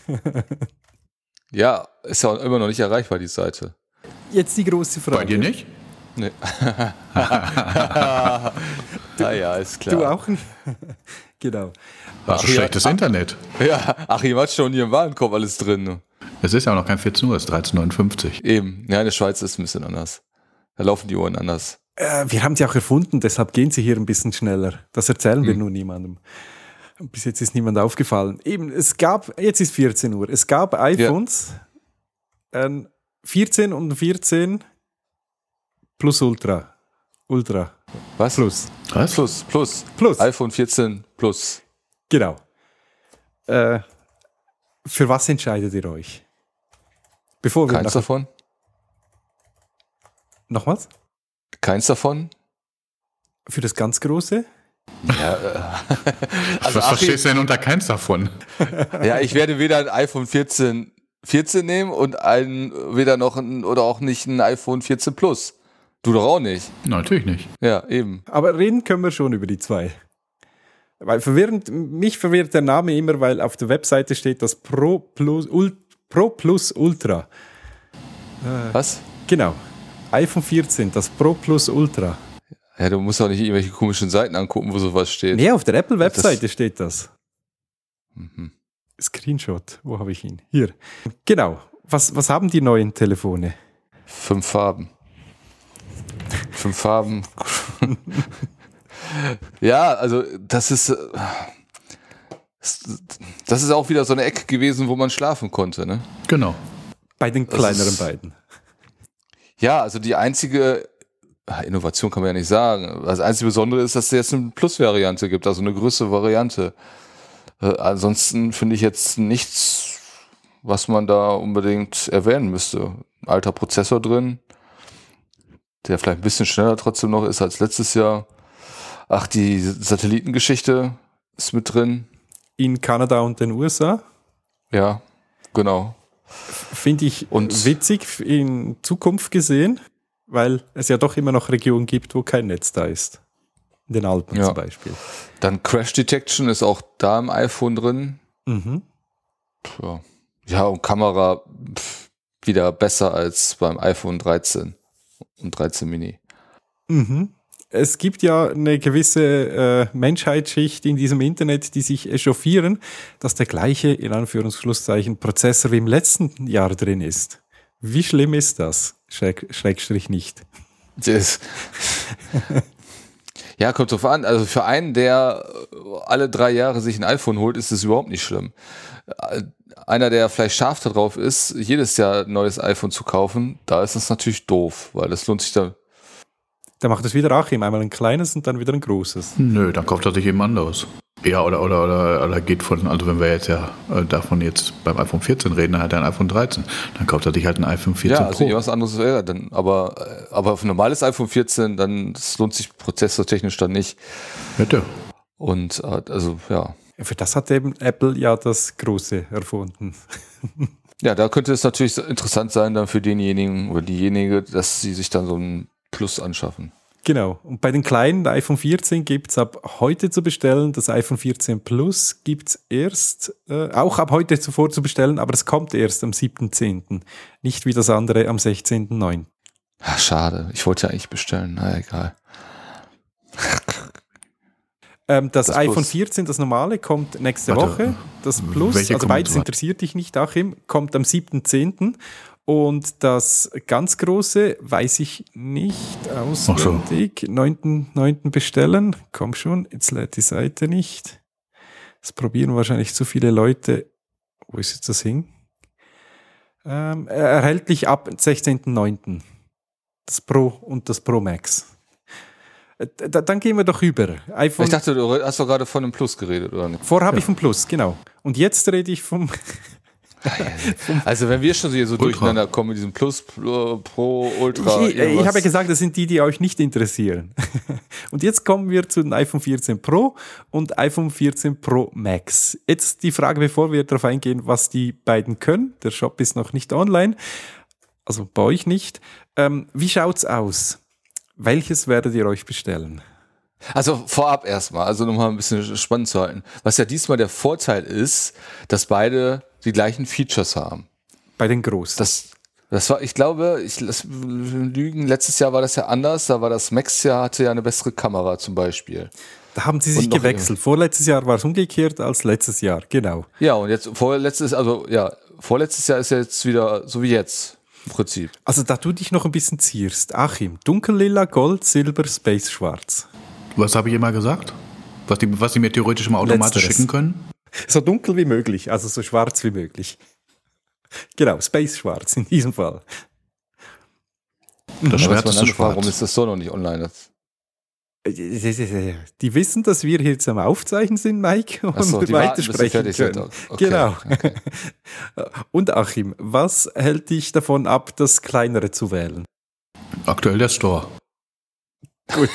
Ja, ist ja auch immer noch nicht erreichbar, die Seite. Jetzt die große Frage. Bei dir nicht? Nee. ah ja, ist klar. Du auch nicht? Genau. Hast du Ach, ja. schlechtes Internet. Ja, Achim hat schon hier im Warenkorb alles drin. Es ist ja auch noch kein vierzehn Uhr, es ist dreizehn Uhr neunundfünfzig. Eben. Ja, in der Schweiz ist es ein bisschen anders. Da laufen die Uhren anders. Äh, wir haben sie auch erfunden, deshalb gehen sie hier ein bisschen schneller. Das erzählen wir Hm. nur niemandem. Bis jetzt ist niemand aufgefallen. Eben, es gab, jetzt ist vierzehn Uhr, es gab iPhones, ähm, vierzehn und vierzehn plus Ultra. Ultra. Was? Plus. Was? Plus, plus. Plus. iPhone vierzehn Plus. Genau. Äh, für was entscheidet ihr euch? Bevor wir Keins nach, davon? Nochmals? Keins davon? Für das ganz Große? Ja, äh, also Was Achim, verstehst du denn unter keins davon? ja, ich werde weder ein iPhone vierzehn vierzehn nehmen und ein, weder noch ein, oder auch nicht ein iPhone vierzehn Plus. Du doch auch nicht. Nein, natürlich nicht. Ja, eben. Aber reden können wir schon über die zwei. Weil verwirrend, mich verwirrt der Name immer, weil auf der Webseite steht das Pro Plus, Ul, Pro Plus Ultra. Was? Genau. iPhone vierzehn, das Pro Plus Ultra. Ja, du musst auch nicht irgendwelche komischen Seiten angucken, wo sowas steht. Nee, auf der Apple-Webseite steht das. Mhm. Screenshot, wo habe ich ihn? Hier. Genau. Was, was haben die neuen Telefone? Fünf Farben. Fünf Farben. Ja, also das ist äh, das ist auch wieder so eine Ecke gewesen, wo man schlafen konnte, ne? Genau. Bei den Das kleineren ist- beiden. Ja, also die einzige ah, Innovation kann man ja nicht sagen. Das einzige Besondere ist, dass es jetzt eine Plus-Variante gibt, also eine größere Variante. Äh, ansonsten finde ich jetzt nichts, was man da unbedingt erwähnen müsste. Ein alter Prozessor drin, der vielleicht ein bisschen schneller trotzdem noch ist als letztes Jahr. Ach, die Satellitengeschichte ist mit drin. In Kanada und den U S A. Ja, genau. Finde ich Und- witzig in Zukunft gesehen, weil es ja doch immer noch Regionen gibt, wo kein Netz da ist. In den Alpen Ja. zum Beispiel. Dann Crash Detection ist auch da im iPhone drin. Mhm. Ja, ja und Kamera pff, wieder besser als beim iPhone dreizehn und dreizehn Mini. Mhm. Es gibt ja eine gewisse äh, Menschheitsschicht in diesem Internet, die sich echauffieren, dass der gleiche, in Anführungsschlusszeichen, Prozessor wie im letzten Jahr drin ist. Wie schlimm ist das? Schräg, Schrägstrich nicht. Das ja, kommt drauf an. Also für einen, der alle drei Jahre sich ein iPhone holt, ist es überhaupt nicht schlimm. Einer, der vielleicht scharf darauf ist, jedes Jahr ein neues iPhone zu kaufen, da ist das natürlich doof, weil das lohnt sich da. Da macht es wieder Achim, einmal ein kleines und dann wieder ein großes. Nö, dann kauft er sich eben anderes. Ja, oder, oder, oder, oder geht von, also wenn wir jetzt ja äh, davon jetzt beim iPhone vierzehn reden, dann hat er ein iPhone dreizehn. Dann kauft er sich halt ein iPhone vierzehn Ja, also Pro. irgendwas anderes wäre dann, aber, aber auf ein normales iPhone vierzehn, dann das lohnt sich prozessortechnisch dann nicht. Bitte. Und äh, also ja. Für das hat eben Apple ja das Große erfunden. Ja, da könnte es natürlich interessant sein dann für denjenigen oder diejenige, dass sie sich dann so ein Plus anschaffen. Genau. Und bei den kleinen, der iPhone vierzehn gibt es ab heute zu bestellen. Das iPhone vierzehn Plus gibt es erst, äh, auch ab heute zuvor zu bestellen, aber es kommt erst am siebten zehnten Nicht wie das andere am sechzehnten neunten Ach, schade. Ich wollte ja eigentlich bestellen. Na, egal. Ähm, das, Das iPhone Plus. vierzehn, das normale, kommt nächste Warte, Woche. Das Plus, welche also kommt beides wann? interessiert dich nicht, Achim, kommt am siebten zehnten Und das ganz große, weiß ich nicht auswendig. neunten neunten bestellen. Komm schon, jetzt lädt die Seite nicht. Das probieren wahrscheinlich zu viele Leute. Wo ist jetzt das hin? Ähm, erhältlich ab sechzehnten neunten Das Pro und das Pro Max. Äh, da- Dann gehen wir doch über. iPhone Ich dachte, du hast doch gerade von einem Plus geredet, oder nicht? Vorher habe ich vom Plus, genau. Und jetzt rede ich vom. Also wenn wir schon hier so Ultra. durcheinander kommen mit diesem Plus, Pro, Pro Ultra, ich, ich, ich irgendwas. habe ja gesagt, das sind die, die euch nicht interessieren. Und jetzt kommen wir zu den iPhone vierzehn Pro und iPhone vierzehn Pro Max. Jetzt die Frage, bevor wir darauf eingehen, was die beiden können. Der Shop ist noch nicht online, also bei euch nicht. Ähm, wie schaut's aus? Welches werdet ihr euch bestellen? Also vorab erstmal, also nochmal ein bisschen spannend zu halten. Was ja diesmal der Vorteil ist, dass beide die gleichen Features haben. Bei den Großen. Das, das war, ich glaube, ich lass lügen, letztes Jahr war das ja anders, da war das Max ja, hatte ja eine bessere Kamera zum Beispiel. Da haben sie sich Und noch gewechselt. Vorletztes Jahr war es umgekehrt als letztes Jahr, genau. Ja, und jetzt vorletztes, also ja, vorletztes Jahr ist ja jetzt wieder so wie jetzt im Prinzip. Also da du dich noch ein bisschen zierst. Achim, dunkellila, Gold, Silber, Space, Schwarz. Was habe ich immer gesagt? Was die, was die mir theoretisch mal automatisch Letzteres. schicken können? So dunkel wie möglich, also so schwarz wie möglich. Genau, Space Schwarz in diesem Fall. Das Aber Schwert jetzt ist mal so eine Frage, warum schwarz. ist das so noch nicht online? Das, Die wissen, dass wir hier jetzt am Aufzeichnen sind, Mike, und Ach so, die warten, bis sie weitersprechen fertig sind. können. Okay, Genau. okay. Und Achim, was hält dich davon ab, das Kleinere zu wählen? Aktuell der Store. Gut.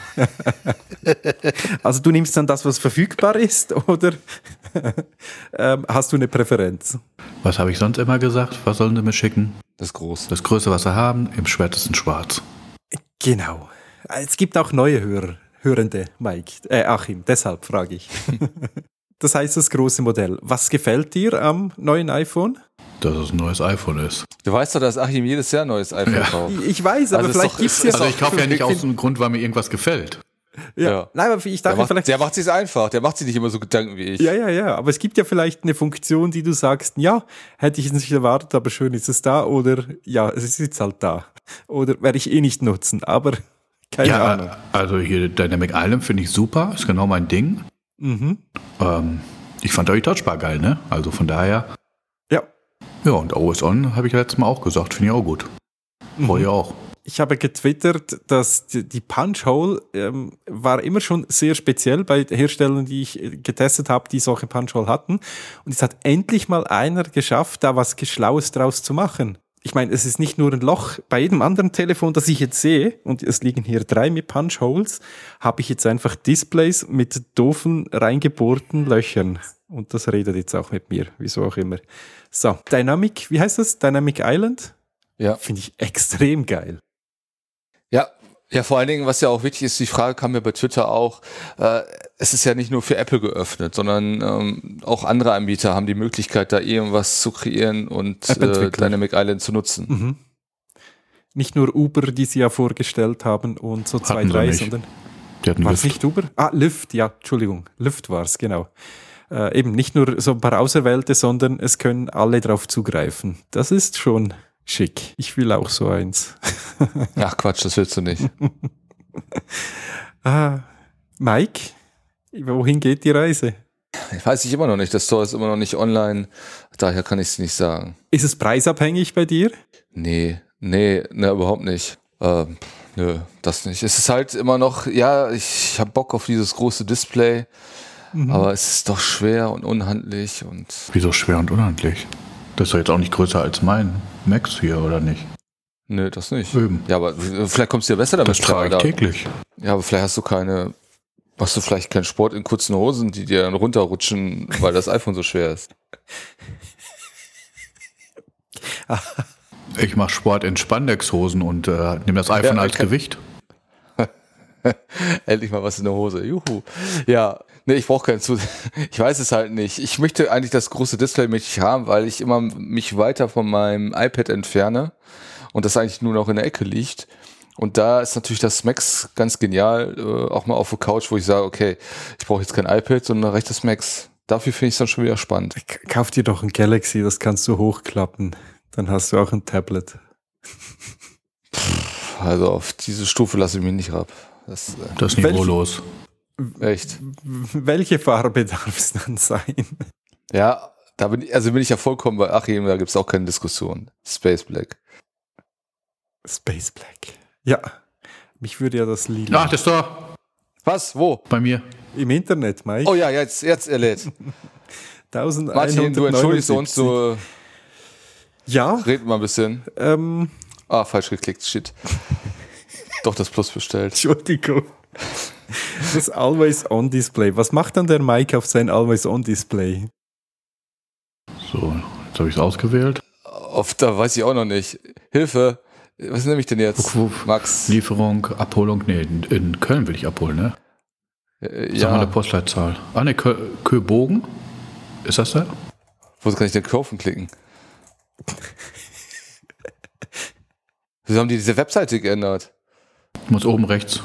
Also du nimmst dann das, was verfügbar ist, oder ähm, hast du eine Präferenz? Was habe ich sonst immer gesagt? Was sollen sie mir schicken? Das ist groß. Das Größte, was sie haben, im schwärzesten Schwarz. Genau. Es gibt auch neue Hörer, Hörende, Mike, äh, Achim, deshalb frage ich. Das heißt, das große Modell. Was gefällt dir am neuen iPhone? Dass es ein neues iPhone ist. Du weißt doch, dass Achim jedes Jahr ein neues iPhone Ja. kauft. Ich weiß, aber Also ist vielleicht doch- gibt es ist- ja... Also ich kaufe ja nicht ich aus find- dem Grund, weil mir irgendwas gefällt. Ja. Ja. Nein, aber ich Der dachte macht, vielleicht... der macht sich's einfach. Der macht sich nicht immer so Gedanken wie ich. Ja, ja, ja, aber es gibt ja vielleicht eine Funktion, die du sagst, ja, hätte ich es nicht erwartet, aber schön ist es da, oder ja, es ist jetzt halt da. Oder werde ich eh nicht nutzen, aber keine ja, Ahnung. also hier Dynamic Island finde ich super, ist genau mein Ding. Mhm. Ähm, ich fand euch Touchbar geil, ne? Also von daher, Ja, ja, und O S On habe ich ja letztes Mal auch gesagt, finde ich auch gut. Freue ich auch. ich habe getwittert, dass die die Punch-Hole ähm, war immer schon sehr speziell bei Herstellern, die ich äh, getestet habe, die solche Punch-Hole hatten. Und es hat endlich mal einer geschafft, da was Schlaues draus zu machen. Ich meine, es ist nicht nur ein Loch. Bei jedem anderen Telefon, das ich jetzt sehe, und es liegen hier drei mit Punch-Holes, habe ich jetzt einfach Displays mit doofen, reingebohrten Löchern. Und das redet jetzt auch mit mir, wieso auch immer. So, Dynamic, wie heißt das? Dynamic Island? Ja. Finde ich extrem geil. Ja, ja, vor allen Dingen, was ja auch wichtig ist, die Frage kam mir bei Twitter auch, äh, es ist ja nicht nur für Apple geöffnet, sondern ähm, auch andere Anbieter haben die Möglichkeit, da irgendwas zu kreieren und äh, App-Entwickler. Dynamic Island zu nutzen. Mhm. Nicht nur Uber, die sie ja vorgestellt haben und so zwei, Hatten sie drei, nicht. sondern Die hatten war es Luft. nicht Uber? Ah, Lyft, ja, Entschuldigung, Lyft war es, genau. Äh, eben nicht nur so ein paar Auserwählte, sondern es können alle drauf zugreifen. Das ist schon schick. Ich will auch so eins. Ach Quatsch, das willst du nicht. Ah, Mike, wohin geht die Reise? Ich weiß ich immer noch nicht, das Store ist immer noch nicht online, daher kann ich es nicht sagen. Ist es preisabhängig bei dir? Nee, nee, ne, überhaupt nicht. Ähm, nö, das nicht. Es ist halt immer noch, ja, ich habe Bock auf dieses große Display, aber es ist doch schwer und unhandlich und Wieso schwer und unhandlich? Das ist doch jetzt auch nicht größer als mein Max hier, oder nicht? nö, das nicht. Eben. Ja, aber vielleicht kommst du ja besser damit Das trage ich klar. täglich. Ja, aber vielleicht hast du keine, machst du vielleicht keinen Sport in kurzen Hosen, die dir dann runterrutschen, weil das iPhone so schwer ist. Ich mache Sport in Spandexhosen und äh, nehme das iPhone Ja, als kann- Gewicht. Endlich mal was in der Hose. Juhu. Ja, nee, ich brauche keinen zu. Ich weiß es halt nicht. Ich möchte eigentlich das große Display nicht haben, weil ich immer mich weiter von meinem iPad entferne und das eigentlich nur noch in der Ecke liegt. Und da ist natürlich das Max ganz genial, äh, auch mal auf der Couch, wo ich sage, okay, ich brauche jetzt kein iPad, sondern recht das Max. Dafür finde ich es dann schon wieder spannend. K- Kauf dir doch ein Galaxy, das kannst du hochklappen. Dann hast du auch ein Tablet. Also auf diese Stufe lasse ich mich nicht ab. Das äh, Das ist Welche- niveaulos. echt. Welche Farbe darf es dann sein? Ja, da bin ich, also bin ich ja vollkommen bei Achim, da gibt es auch keine Diskussion. Space Black. Space Black. Ja, mich würde ja das Lila. Ach, das ist doch Was? Wo? bei mir. Im Internet, Mike. Oh ja, jetzt, jetzt er lädt. elfhundertneunundsiebzig. Martin, du entschuldigst uns, du Ja, red mal ein bisschen. ähm, Ah, falsch geklickt, shit. Doch das Plus bestellt. Entschuldigung. Das Always-On-Display. Was macht dann der Mike auf sein Always-On-Display? So, jetzt habe ich es ausgewählt. Auf, da weiß ich auch noch nicht. Hilfe. Was nehme ich denn jetzt? Max. Lieferung, Abholung, nee, in, in Köln will ich abholen, ne? Äh, Sag mal eine ja. Postleitzahl. Ah, ne, Kö Köbogen. Ist das da? Wo kann ich denn kaufen klicken? Wieso haben die diese Webseite geändert? Ich muss oben rechts.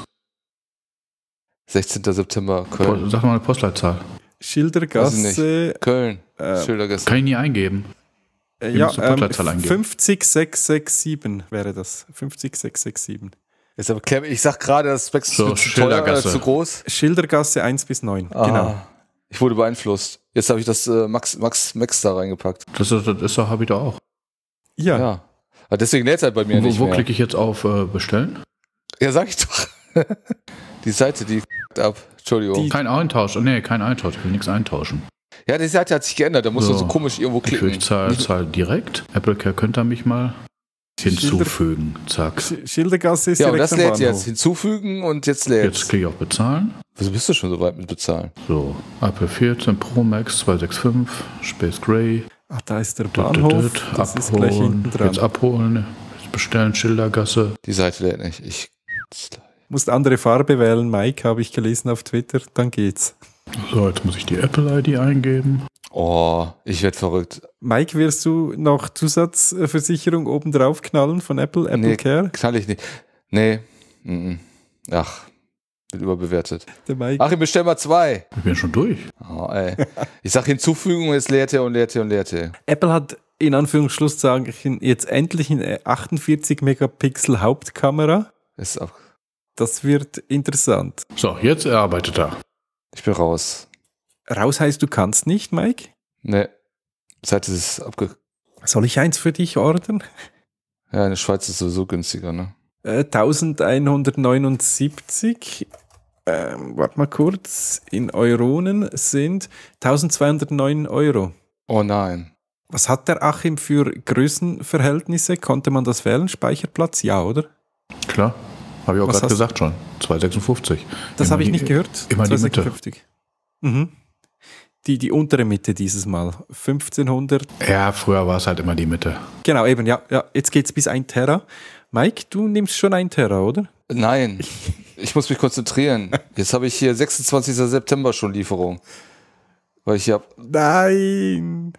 sechzehnter September, Po Köln. Sag mal eine Postleitzahl. Weiß ich Schildergasse. Köln. Äh, Schildergasse. Kann ich nie eingeben. Äh, Wir ja, müssen die ähm, Postleitzahl eingeben. fünf sechs sechs sechs sieben wäre das. fünf sechs sechs sieben. Ist aber klar, ich sag gerade, das Specs So, ist zu teuer oder Schildergasse. zu groß. Schildergasse eins bis neun. Ah, Genau. Ich wurde beeinflusst. Jetzt habe ich das äh, Max, Max, Max da reingepackt. Das ist, das ist doch, habe ich da auch. Ja. Ja. Aber deswegen lädt halt bei mir wo nicht wo mehr. klicke ich jetzt auf äh, Bestellen? Ja, sag ich doch. Die Seite, die ab. Entschuldigung. Die- Kein Eintausch. Nee, kein Eintausch. Ich will nichts eintauschen. Ja, die Seite hat sich geändert. Da musst du So. so komisch irgendwo Ich will klicken. zahl, zahl direkt. Apple Care könnt ihr mich mal hinzufügen. Zack. Sch- Schildergasse ist Ja, und direkt das am lädt Bahnhof. jetzt. Hinzufügen und jetzt lädt. Jetzt klicke ich auf Bezahlen. Wieso bist du schon so weit mit bezahlen? So, iPad vierzehn Pro Max zweihundertfünfundsechzig, Space Gray. Ah, da ist der Düt, Bahnhof. düt, düt, Das ist gleich hinten dran. Jetzt abholen. Jetzt bestellen, Schildergasse. Die Seite lädt nicht. Ich. Musst andere Farbe wählen, Mike, habe ich gelesen auf Twitter. Dann geht's. So, jetzt muss ich die Apple I D eingeben. Oh, ich werd verrückt. Mike, wirst du noch Zusatzversicherung obendrauf knallen von Apple, Apple Nee, Care? knall ich nicht. Nee. Mm-mm. Ach, wird überbewertet. Der Mike. Achim, bestell mal zwei. Ich bin schon durch. Oh, ey. Ich sag hinzufügen und jetzt lädt er und lädt er und lädt er. Apple hat in Anführungsschlusszeichen jetzt endlich eine achtundvierzig Megapixel Hauptkamera. Ist auch. Das wird interessant. So, jetzt arbeitet er. Ich bin raus. Raus heißt, du kannst nicht, Mike? Nee. Seite ist abge. Soll ich eins für dich ordern? Ja, in der Schweiz ist sowieso günstiger, ne? Äh, elfhundertneunundsiebzig, ähm, warte mal kurz, in Euronen sind eintausendzweihundertneun Euro. Oh nein. Was hat der Achim für Größenverhältnisse? Konnte man das wählen? Speicherplatz? Ja, oder? Klar. Habe ich auch Was gerade hast- gesagt schon. zweihundertsechsundfünfzig. Das Immer habe ich die- nicht gehört. Immer die Mitte. zweihundertsechsundfünfzig. Mhm. Die, die untere Mitte dieses Mal. fünfzehnhundert. Ja, früher war es halt immer die Mitte. Genau, eben, ja. ja. Jetzt geht's bis ein Terra. Mike, du nimmst schon ein Terra, oder? Nein. Ich muss mich konzentrieren. Jetzt habe ich hier sechsundzwanzigster September schon Lieferung. Weil ich hier. Nein!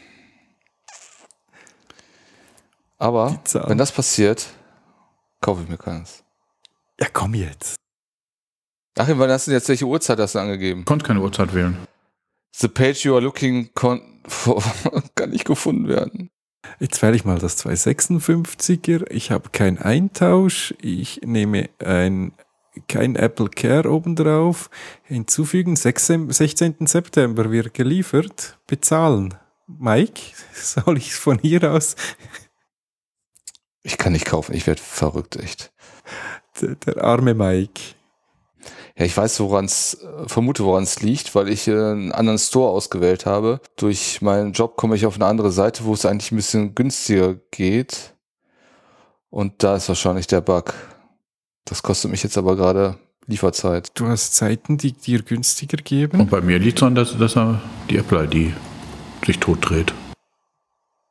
Aber Die Zahl. wenn das passiert, kaufe ich mir keins. Ja, komm jetzt. Achim, wann hast du denn jetzt welche Uhrzeit hast du angegeben? Konnte keine Uhrzeit wählen. The page you are looking con for kann nicht gefunden werden. Jetzt wähle ich mal das zweihundertsechsundfünfziger. Ich habe keinen Eintausch. Ich nehme ein, kein Apple Care obendrauf. Hinzufügen, sechzehnten September wird geliefert. Bezahlen. Mike, soll ich es von hier aus? Ich kann nicht kaufen, ich werde verrückt, echt. Der, der arme Mike. Ja, ich weiß, woran es, vermute, woran es liegt, weil ich äh, einen anderen Store ausgewählt habe. Durch meinen Job komme ich auf eine andere Seite, wo es eigentlich ein bisschen günstiger geht. Und da ist wahrscheinlich der Bug. Das kostet mich jetzt aber gerade Lieferzeit. Du hast Seiten, die dir günstiger geben. Und bei mir liegt es daran, dass, dass er die Apple I D sich tot dreht.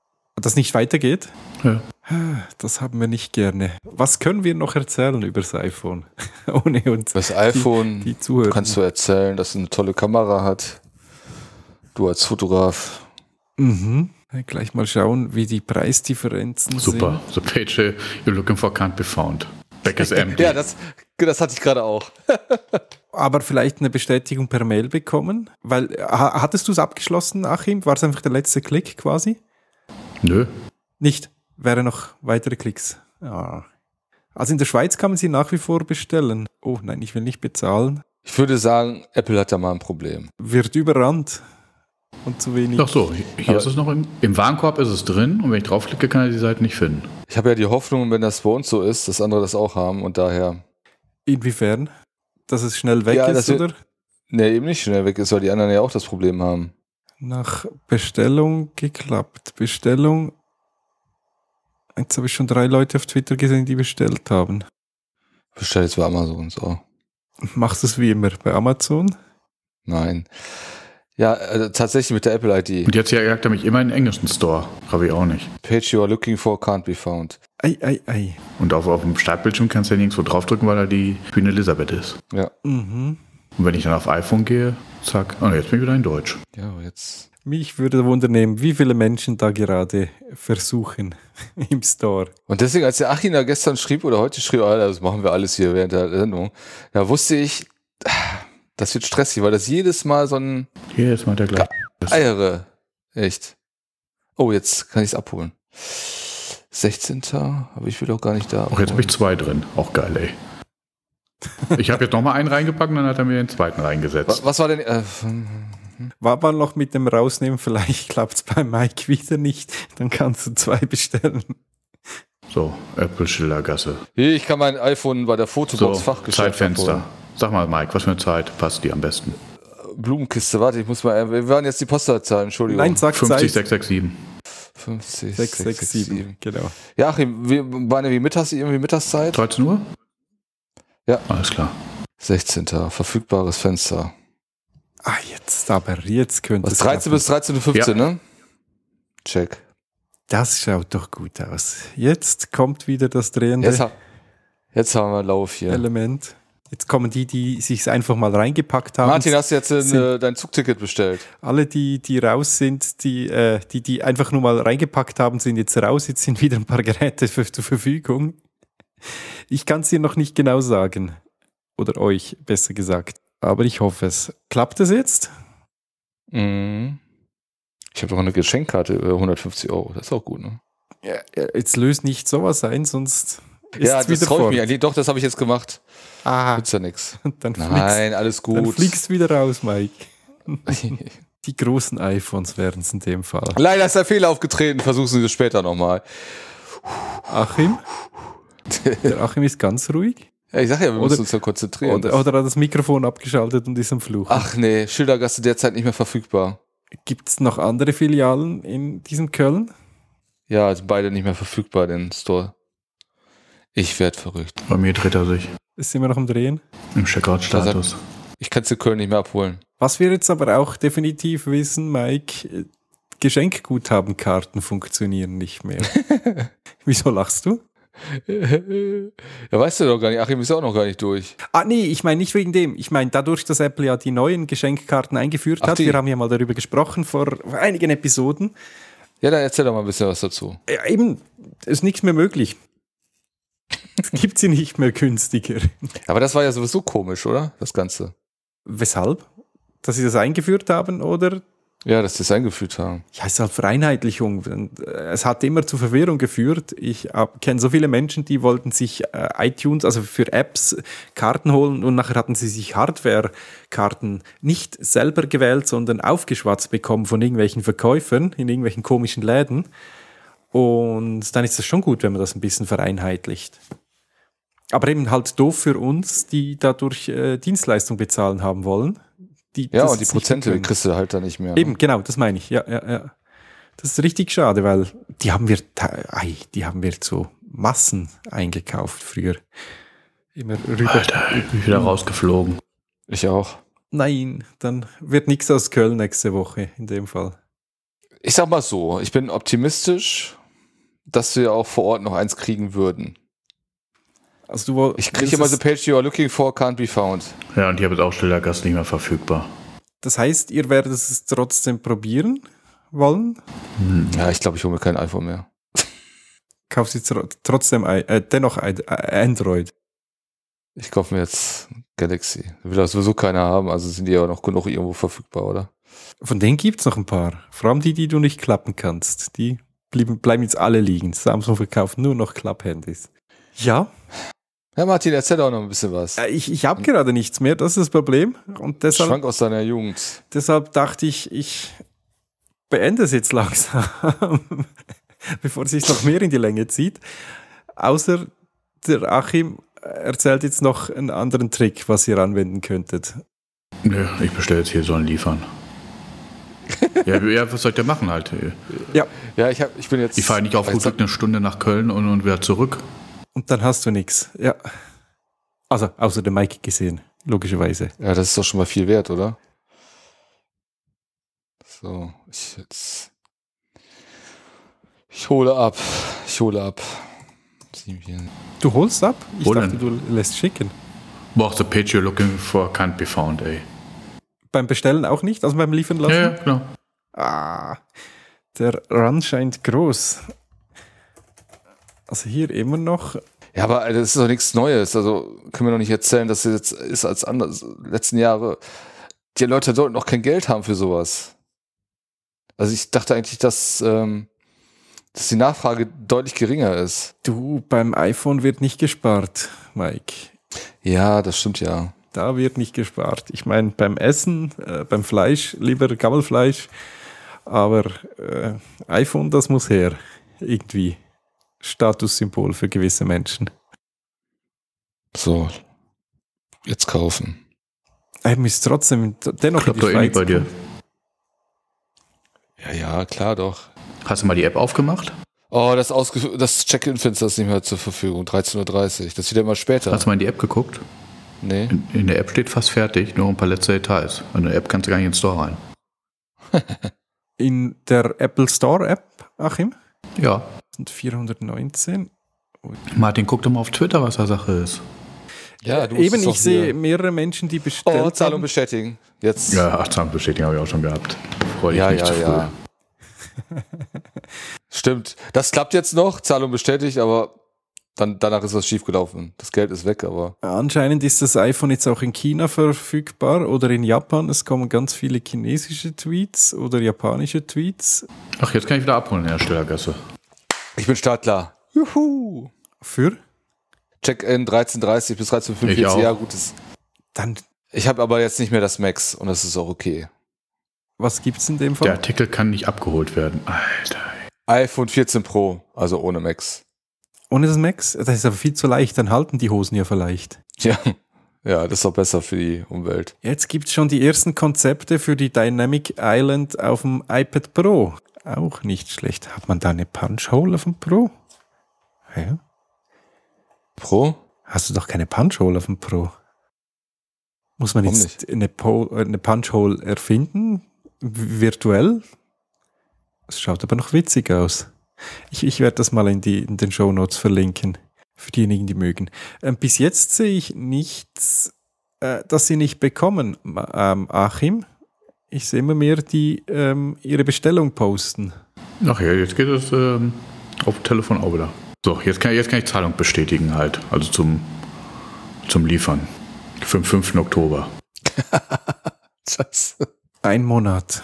das nicht weitergeht? Ja. Das haben wir nicht gerne. Was können wir noch erzählen über das iPhone? Ohne uns. Das iPhone die, die Zuhörer. kannst du erzählen, dass es eine tolle Kamera hat. Du als Fotograf. Mhm. Gleich mal schauen, wie die Preisdifferenzen Super. sind. The page you're looking for can't be found. Back is empty. Ja, das, das hatte ich gerade auch. Aber vielleicht eine Bestätigung per Mail bekommen? Weil, ha, hattest du es abgeschlossen, Achim? War es einfach der letzte Klick quasi? Nö. Nicht? Wäre noch weitere Klicks. Ja. Also in der Schweiz kann man sie nach wie vor bestellen. Oh nein, ich will nicht bezahlen. Ich würde sagen, Apple hat da mal ein Problem. Wird überrannt. Und zu wenig. Ach so, hier Aber ist es noch im, im Warenkorb ist es drin und wenn ich draufklicke, kann er die Seite nicht finden. Ich habe ja die Hoffnung, wenn das bei uns so ist, dass andere das auch haben und daher... Inwiefern? Dass es schnell weg Ja, ist, das wird- oder? Ne, eben nicht schnell weg ist, weil die anderen ja auch das Problem haben. Nach Bestellung geklappt. Bestellung. Jetzt habe ich schon drei Leute auf Twitter gesehen, die bestellt haben. Bestell jetzt bei Amazon, so. Machst du es wie immer bei Amazon? Nein. Ja, also tatsächlich mit der Apple I D. Und jetzt jagt er mich immer in den englischen Store. Habe ich auch nicht. Page you are looking for can't be found. Ei, ei, ei. Und auf, auf dem Startbildschirm kannst du ja nirgendwo draufdrücken, weil da die Queen Elisabeth ist. Ja. Mhm. Und wenn ich dann auf iPhone gehe, zack. Oh, jetzt bin ich wieder in Deutsch. Ja, jetzt. Mich würde wundern, wie viele Menschen da gerade versuchen im Store. Und deswegen, als der Achim da gestern schrieb oder heute schrieb, Alter, das machen wir alles hier während der Sendung, da wusste ich, das wird stressig, weil das jedes Mal so ein Hier ist mal der gleiche. Eiere. Echt. Oh, jetzt kann ich es abholen. sechzehnter Aber ich will doch gar nicht da. Auch jetzt habe ich zwei drin. Auch geil, ey. Ich habe jetzt nochmal einen reingepackt und dann hat er mir den zweiten reingesetzt. Was, was war denn. Äh, War mal noch mit dem Rausnehmen, vielleicht klappt es bei Mike wieder nicht, dann kannst du zwei bestellen. So, Apple-Schildergasse. ich kann mein iPhone bei der So, Fotobox Fachgeschäft Zeitfenster. abholen. Sag mal, Mike, was für eine Zeit passt dir am besten? Blumenkiste, warte, ich muss mal. Wir waren jetzt die Postleitzahl, Entschuldigung. Nein, sag fünfzig Zeit. sechs sechs sieben. fünfzig sechs sechs sieben, genau. Ja, Achim, wir waren ja wie mittags, irgendwie Mittagszeit. dreizehn Uhr? Ja. Alles klar. sechzehnter Verfügbares Fenster. Ah, jetzt aber, jetzt könnte Was, es dreizehn klappen. bis dreizehn Uhr fünfzehn, Ja. ne? Check. Das schaut doch gut aus. Jetzt kommt wieder das drehende Jetzt, ha jetzt haben wir Lauf hier. Element. Jetzt kommen die, die sich einfach mal reingepackt haben. Martin, hast du jetzt sind- äh, dein Zugticket bestellt? Alle, die, die raus sind, die, äh, die, die einfach nur mal reingepackt haben, sind jetzt raus. Jetzt sind wieder ein paar Geräte für, zur Verfügung. Ich kann es dir noch nicht genau sagen. Oder euch, besser gesagt. Aber ich hoffe es. Klappt es jetzt? Mhm. Ich habe doch eine Geschenkkarte über hundertfünfzig Euro. Das ist auch gut, ne? Ja, jetzt löst nicht sowas ein, sonst ist ja, es das wieder traue ich fort. mich eigentlich. Doch, das habe ich jetzt gemacht. Ah, Nützt ja nichts. dann fliegst, Nein, alles dann gut. fliegst wieder raus, Mike. Die großen iPhones werden es in dem Fall. Leider ist der Fehler aufgetreten. Versuchen Sie es später nochmal. Achim? Der Achim ist ganz ruhig. Ja, ich sag ja, wir Oder- müssen uns da konzentrieren. Oder, oder hat das Mikrofon abgeschaltet und ist am Fluchen? Ach nee, Schildergasse derzeit nicht mehr verfügbar. Gibt es noch andere Filialen in diesem Köln? Ja, sind beide nicht mehr verfügbar, den Store. Ich werd verrückt. Bei mir dreht er sich Ist immer noch am Drehen. im Checkout-Status. Ich kann es in Köln nicht mehr abholen. Was wir jetzt aber auch definitiv wissen, Mike, äh, Geschenkguthabenkarten funktionieren nicht mehr. Wieso lachst du? Ja, weißt du doch gar nicht. Achim ist auch noch gar nicht durch. Ah, nee, ich meine nicht wegen dem. Ich meine, dadurch, dass Apple ja die neuen Geschenkkarten eingeführt Ach, hat, die. wir haben ja mal darüber gesprochen vor einigen Episoden, Ja, dann erzähl doch mal ein bisschen was dazu. ja, eben, ist nichts mehr möglich. Es gibt sie nicht mehr günstiger. Aber das war ja sowieso komisch, oder? Das Ganze. Weshalb? Dass sie das eingeführt haben, oder? Ja, dass sie es eingeführt haben. Ja, es ist halt Vereinheitlichung. Und, äh, Es hat immer zu Verwirrung geführt. Ich kenne so viele Menschen, die wollten sich äh, iTunes, also für Apps, Karten holen und nachher hatten sie sich Hardware-Karten nicht selber gewählt, sondern aufgeschwatzt bekommen von irgendwelchen Verkäufern in irgendwelchen komischen Läden. Und dann ist es schon gut, wenn man das ein bisschen vereinheitlicht. Aber eben halt doof für uns, die dadurch äh, Dienstleistung bezahlen haben wollen. Die Ja, das und die nicht Prozente können. kriegst du halt da nicht mehr. Eben, Ne? genau, das meine ich. Ja, ja, ja. Das ist richtig schade, weil die haben wir, te- ei, die haben wir zu Massen eingekauft früher. Immer rüber. Alter, ich bin wieder rausgeflogen. Ich auch. Nein, dann wird nichts aus Köln nächste Woche in dem Fall. Ich sag mal so, ich bin optimistisch, dass wir auch vor Ort noch eins kriegen würden. Also du woll- Ich kriege immer the page you are looking for can't be found. Ja, und ich habe jetzt auch stiller Gast nicht mehr verfügbar. Das heißt, ihr werdet es trotzdem probieren wollen? Ja, ich glaube, ich hole mir kein iPhone mehr. Kauft sie tr- trotzdem ein, äh, dennoch ein äh, Android. Ich kaufe mir jetzt Galaxy. Will das sowieso keiner haben, also sind die ja noch genug irgendwo verfügbar, oder? Von denen gibt es noch ein paar. Vor allem die, die du nicht klappen kannst. Die blieben, bleiben jetzt alle liegen. Samsung verkauft nur noch Klapphandys. Ja, Ja, Martin, erzähl doch noch ein bisschen was. äh, ich, ich habe gerade nichts mehr, das ist das Problem. Und deshalb, Schwank aus deiner Jugend. deshalb dachte ich, ich beende es jetzt langsam, bevor es sich noch mehr in die Länge zieht. Außer der Achim erzählt jetzt noch einen anderen Trick, was ihr anwenden könntet. Nö, ich bestelle jetzt hier, sollen liefern. ja, ja, was soll ich denn machen halt? Ja, Ja, ich, hab, ich bin jetzt... Ich fahre nicht auf gut Glück eine Stunde nach Köln und, und wieder zurück. und dann hast du nichts. Ja. Also, außer der Mike gesehen, logischerweise. Ja, das ist doch schon mal viel wert, oder? So, ich jetzt... Ich hole ab. Ich hole ab. Sieben. Du holst ab? Ich Wo dachte, denn? du lässt schicken. Boah, the page you're looking for can't be found, ey. Beim Bestellen auch nicht, also beim Liefern lassen? Ja, ja, klar. Ah, der Run scheint groß. Also hier immer noch. Ja, aber das ist doch nichts Neues. Also können wir doch nicht erzählen, dass es jetzt ist als anders. Letzten Jahre, die Leute sollten noch kein Geld haben für sowas. Also ich dachte eigentlich, dass, ähm, dass die Nachfrage deutlich geringer ist. Du, beim iPhone wird nicht gespart, Mike. Ja, das stimmt ja. Da wird nicht gespart. Ich meine, beim Essen, äh, beim Fleisch, lieber Gammelfleisch. Aber äh, iPhone, das muss her. Irgendwie. Statussymbol für gewisse Menschen. So, jetzt kaufen. Er müsste trotzdem dennoch Klappt in doch die eh nicht Schweiz bei dir. kommen. Ja, ja, klar doch. Hast du mal die App aufgemacht? Oh, das, Ausge- das Check-in-Fenster ist nicht mehr zur Verfügung. dreizehn Uhr dreißig. Das ist wieder mal später. Hast du mal in die App geguckt? Nee. In, in der App steht fast fertig, nur ein paar letzte Details. In der App kannst du gar nicht in den Store rein. In der Apple Store App, Achim? Ja. Und vierhundertneunzehn. Martin, guck doch mal auf Twitter, was da Sache ist. Ja, du Eben, musst es ich doch sehe hier- mehrere Menschen, die bestellt Oh, Zahlung haben. bestätigen. Jetzt. Ja, ach, Zahlungsbestätigung habe ich auch schon gehabt. Freue ich Ja, mich ja, zu früh. ja. Stimmt. Das klappt jetzt noch. Zahlung bestätigt, aber dann, danach ist was schiefgelaufen. Das Geld ist weg, aber. Anscheinend ist das iPhone jetzt auch in China verfügbar oder in Japan. Es kommen ganz viele chinesische Tweets oder japanische Tweets. Ach, jetzt kann ich wieder abholen in der Stellergasse. Ich bin startklar. Juhu. Für? Check-in dreizehn Uhr dreißig bis dreizehn Uhr fünfundvierzig. Ich auch. Ja, gut. Das, Dann, ich habe aber jetzt nicht mehr das Max und das ist auch okay. was gibt's in dem Fall? Der Artikel kann nicht abgeholt werden. Alter. iPhone vierzehn Pro, also ohne Max. Ohne das Max? Das ist aber viel zu leicht, dann halten die Hosen ja vielleicht. Ja. Ja, das ist auch besser für die Umwelt. Jetzt gibt's schon die ersten Konzepte für die Dynamic Island auf dem iPad Pro. Auch nicht schlecht. Hat man da eine Punch-Hole auf dem Pro? Ja. Pro? Hast du doch keine Punch-Hole auf dem Pro. Muss man Warum jetzt eine, Po- eine Punch-Hole erfinden? V- Virtuell? Es schaut aber noch witzig aus. Ich, ich werde das mal in, die, in den Shownotes verlinken. Für diejenigen, die mögen. Ähm, bis jetzt sehe ich nichts, äh, das sie nicht bekommen. Ma- Ähm, Achim? Ich sehe immer mehr, die ähm, ihre Bestellung posten. Ach ja, jetzt geht es ähm, auf dem Telefon auch wieder. So, jetzt kann, jetzt kann ich Zahlung bestätigen halt. Also zum, zum Liefern. Für den fünften Oktober. Scheiße. Ein Monat.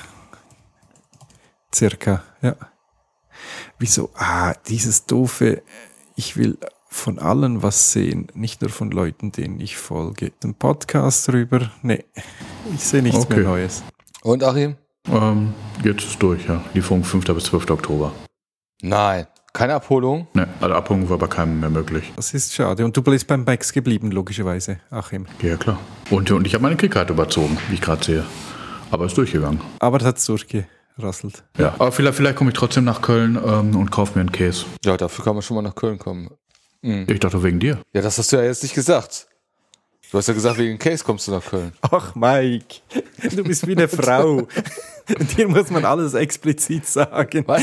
Circa, ja. Wieso? Ah, dieses doofe, ich will von allen was sehen, nicht nur von Leuten, denen ich folge. Ein Podcast drüber? Nee, ich sehe nichts Okay. mehr Neues. Und Achim? Ähm, jetzt ist durch, ja. Lieferung fünften bis zwölften Oktober. Nein. Keine Abholung? Ne, also Abholung war bei keinem mehr möglich. Das ist schade. Und du bist beim Max geblieben, logischerweise, Achim. Ja, klar. Und, und ich habe meine Kreditkarte überzogen, wie ich gerade sehe. Aber ist durchgegangen. Aber das hat es durchgerasselt. Ja, aber vielleicht, vielleicht komme ich trotzdem nach Köln ähm, und kaufe mir einen Käse. Ja, dafür kann man schon mal nach Köln kommen. Mhm. Ich dachte wegen dir. Ja, das hast du ja jetzt nicht gesagt. Du hast ja gesagt, wegen Case kommst du nach Köln. Ach, Mike, du bist wie eine Frau. Dir muss man alles explizit sagen. Was?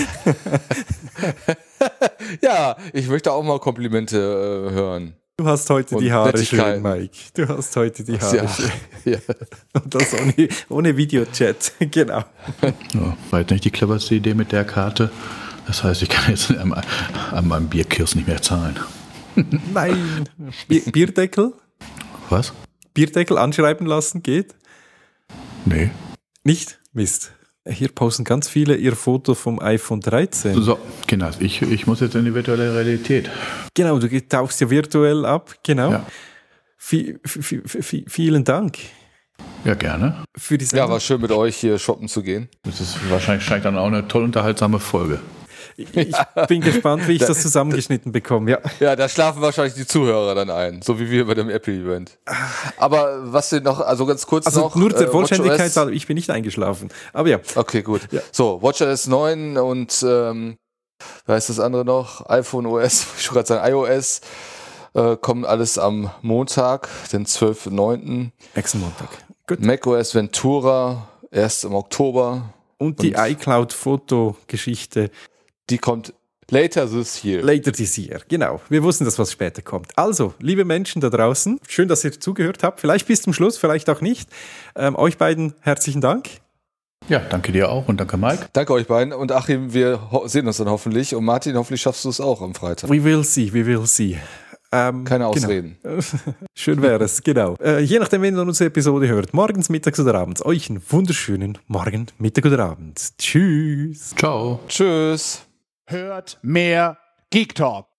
Ja, ich möchte auch mal Komplimente äh, hören. Du hast heute Und die Haare schön, Nettigkeiten. Mike. Du hast heute die Haare Ja, schön. ja. Und das ohne, ohne Videochat. Genau. Ja, war jetzt nicht die cleverste Idee mit der Karte. Das heißt, ich kann jetzt an, an meinem Bierkiosk nicht mehr zahlen. Nein. Bier, Bierdeckel? Was? Bierdeckel anschreiben lassen geht? Nee. Nicht? Mist. Hier posten ganz viele ihr Foto vom iPhone dreizehn. So, genau. Ich, ich muss jetzt in die virtuelle Realität. Genau, du tauchst ja virtuell ab. Genau. Ja, Vi- vi- vi- vielen Dank ja gerne. für die Ja, Sendung. war schön mit euch hier shoppen zu gehen. Das ist wahrscheinlich scheint dann auch eine toll unterhaltsame Folge. Ich bin gespannt, wie ich das zusammengeschnitten bekomme. Ja. Ja, da schlafen wahrscheinlich die Zuhörer dann ein, so wie wir bei dem Apple-Event. Aber was denn noch, also ganz kurz Also noch. nur der äh, Vollständigkeit, WatchOS. halber, ich bin nicht eingeschlafen. Aber ja, Okay, gut. So, WatchOS neun und ähm, wie heißt das andere noch? iPhone O S, ich wollte gerade sagen iOS, äh, kommen alles am Montag, den zwölften neunten nächsten Montag. Gut. macOS Ventura erst im Oktober. Und die Und- iCloud-Fotogeschichte Die kommt later this year. later this year. Genau. Wir wussten, dass was später kommt. Also, liebe Menschen da draußen, schön, dass ihr zugehört habt. Vielleicht bis zum Schluss, vielleicht auch nicht. Ähm, euch beiden herzlichen Dank. Ja, danke dir auch und danke Mike. Danke euch beiden. Und Achim, wir ho- sehen uns dann hoffentlich. Und Martin, hoffentlich schaffst du es auch am Freitag. We will see, we will see. Ähm, Keine genau. Ausreden. Schön wäre es, genau. Äh, je nachdem, wenn ihr unsere Episode hört, morgens, mittags oder abends, euch einen wunderschönen Morgen, Mittag oder Abend. Tschüss. Ciao. Tschüss. Hört mehr Geek Talk.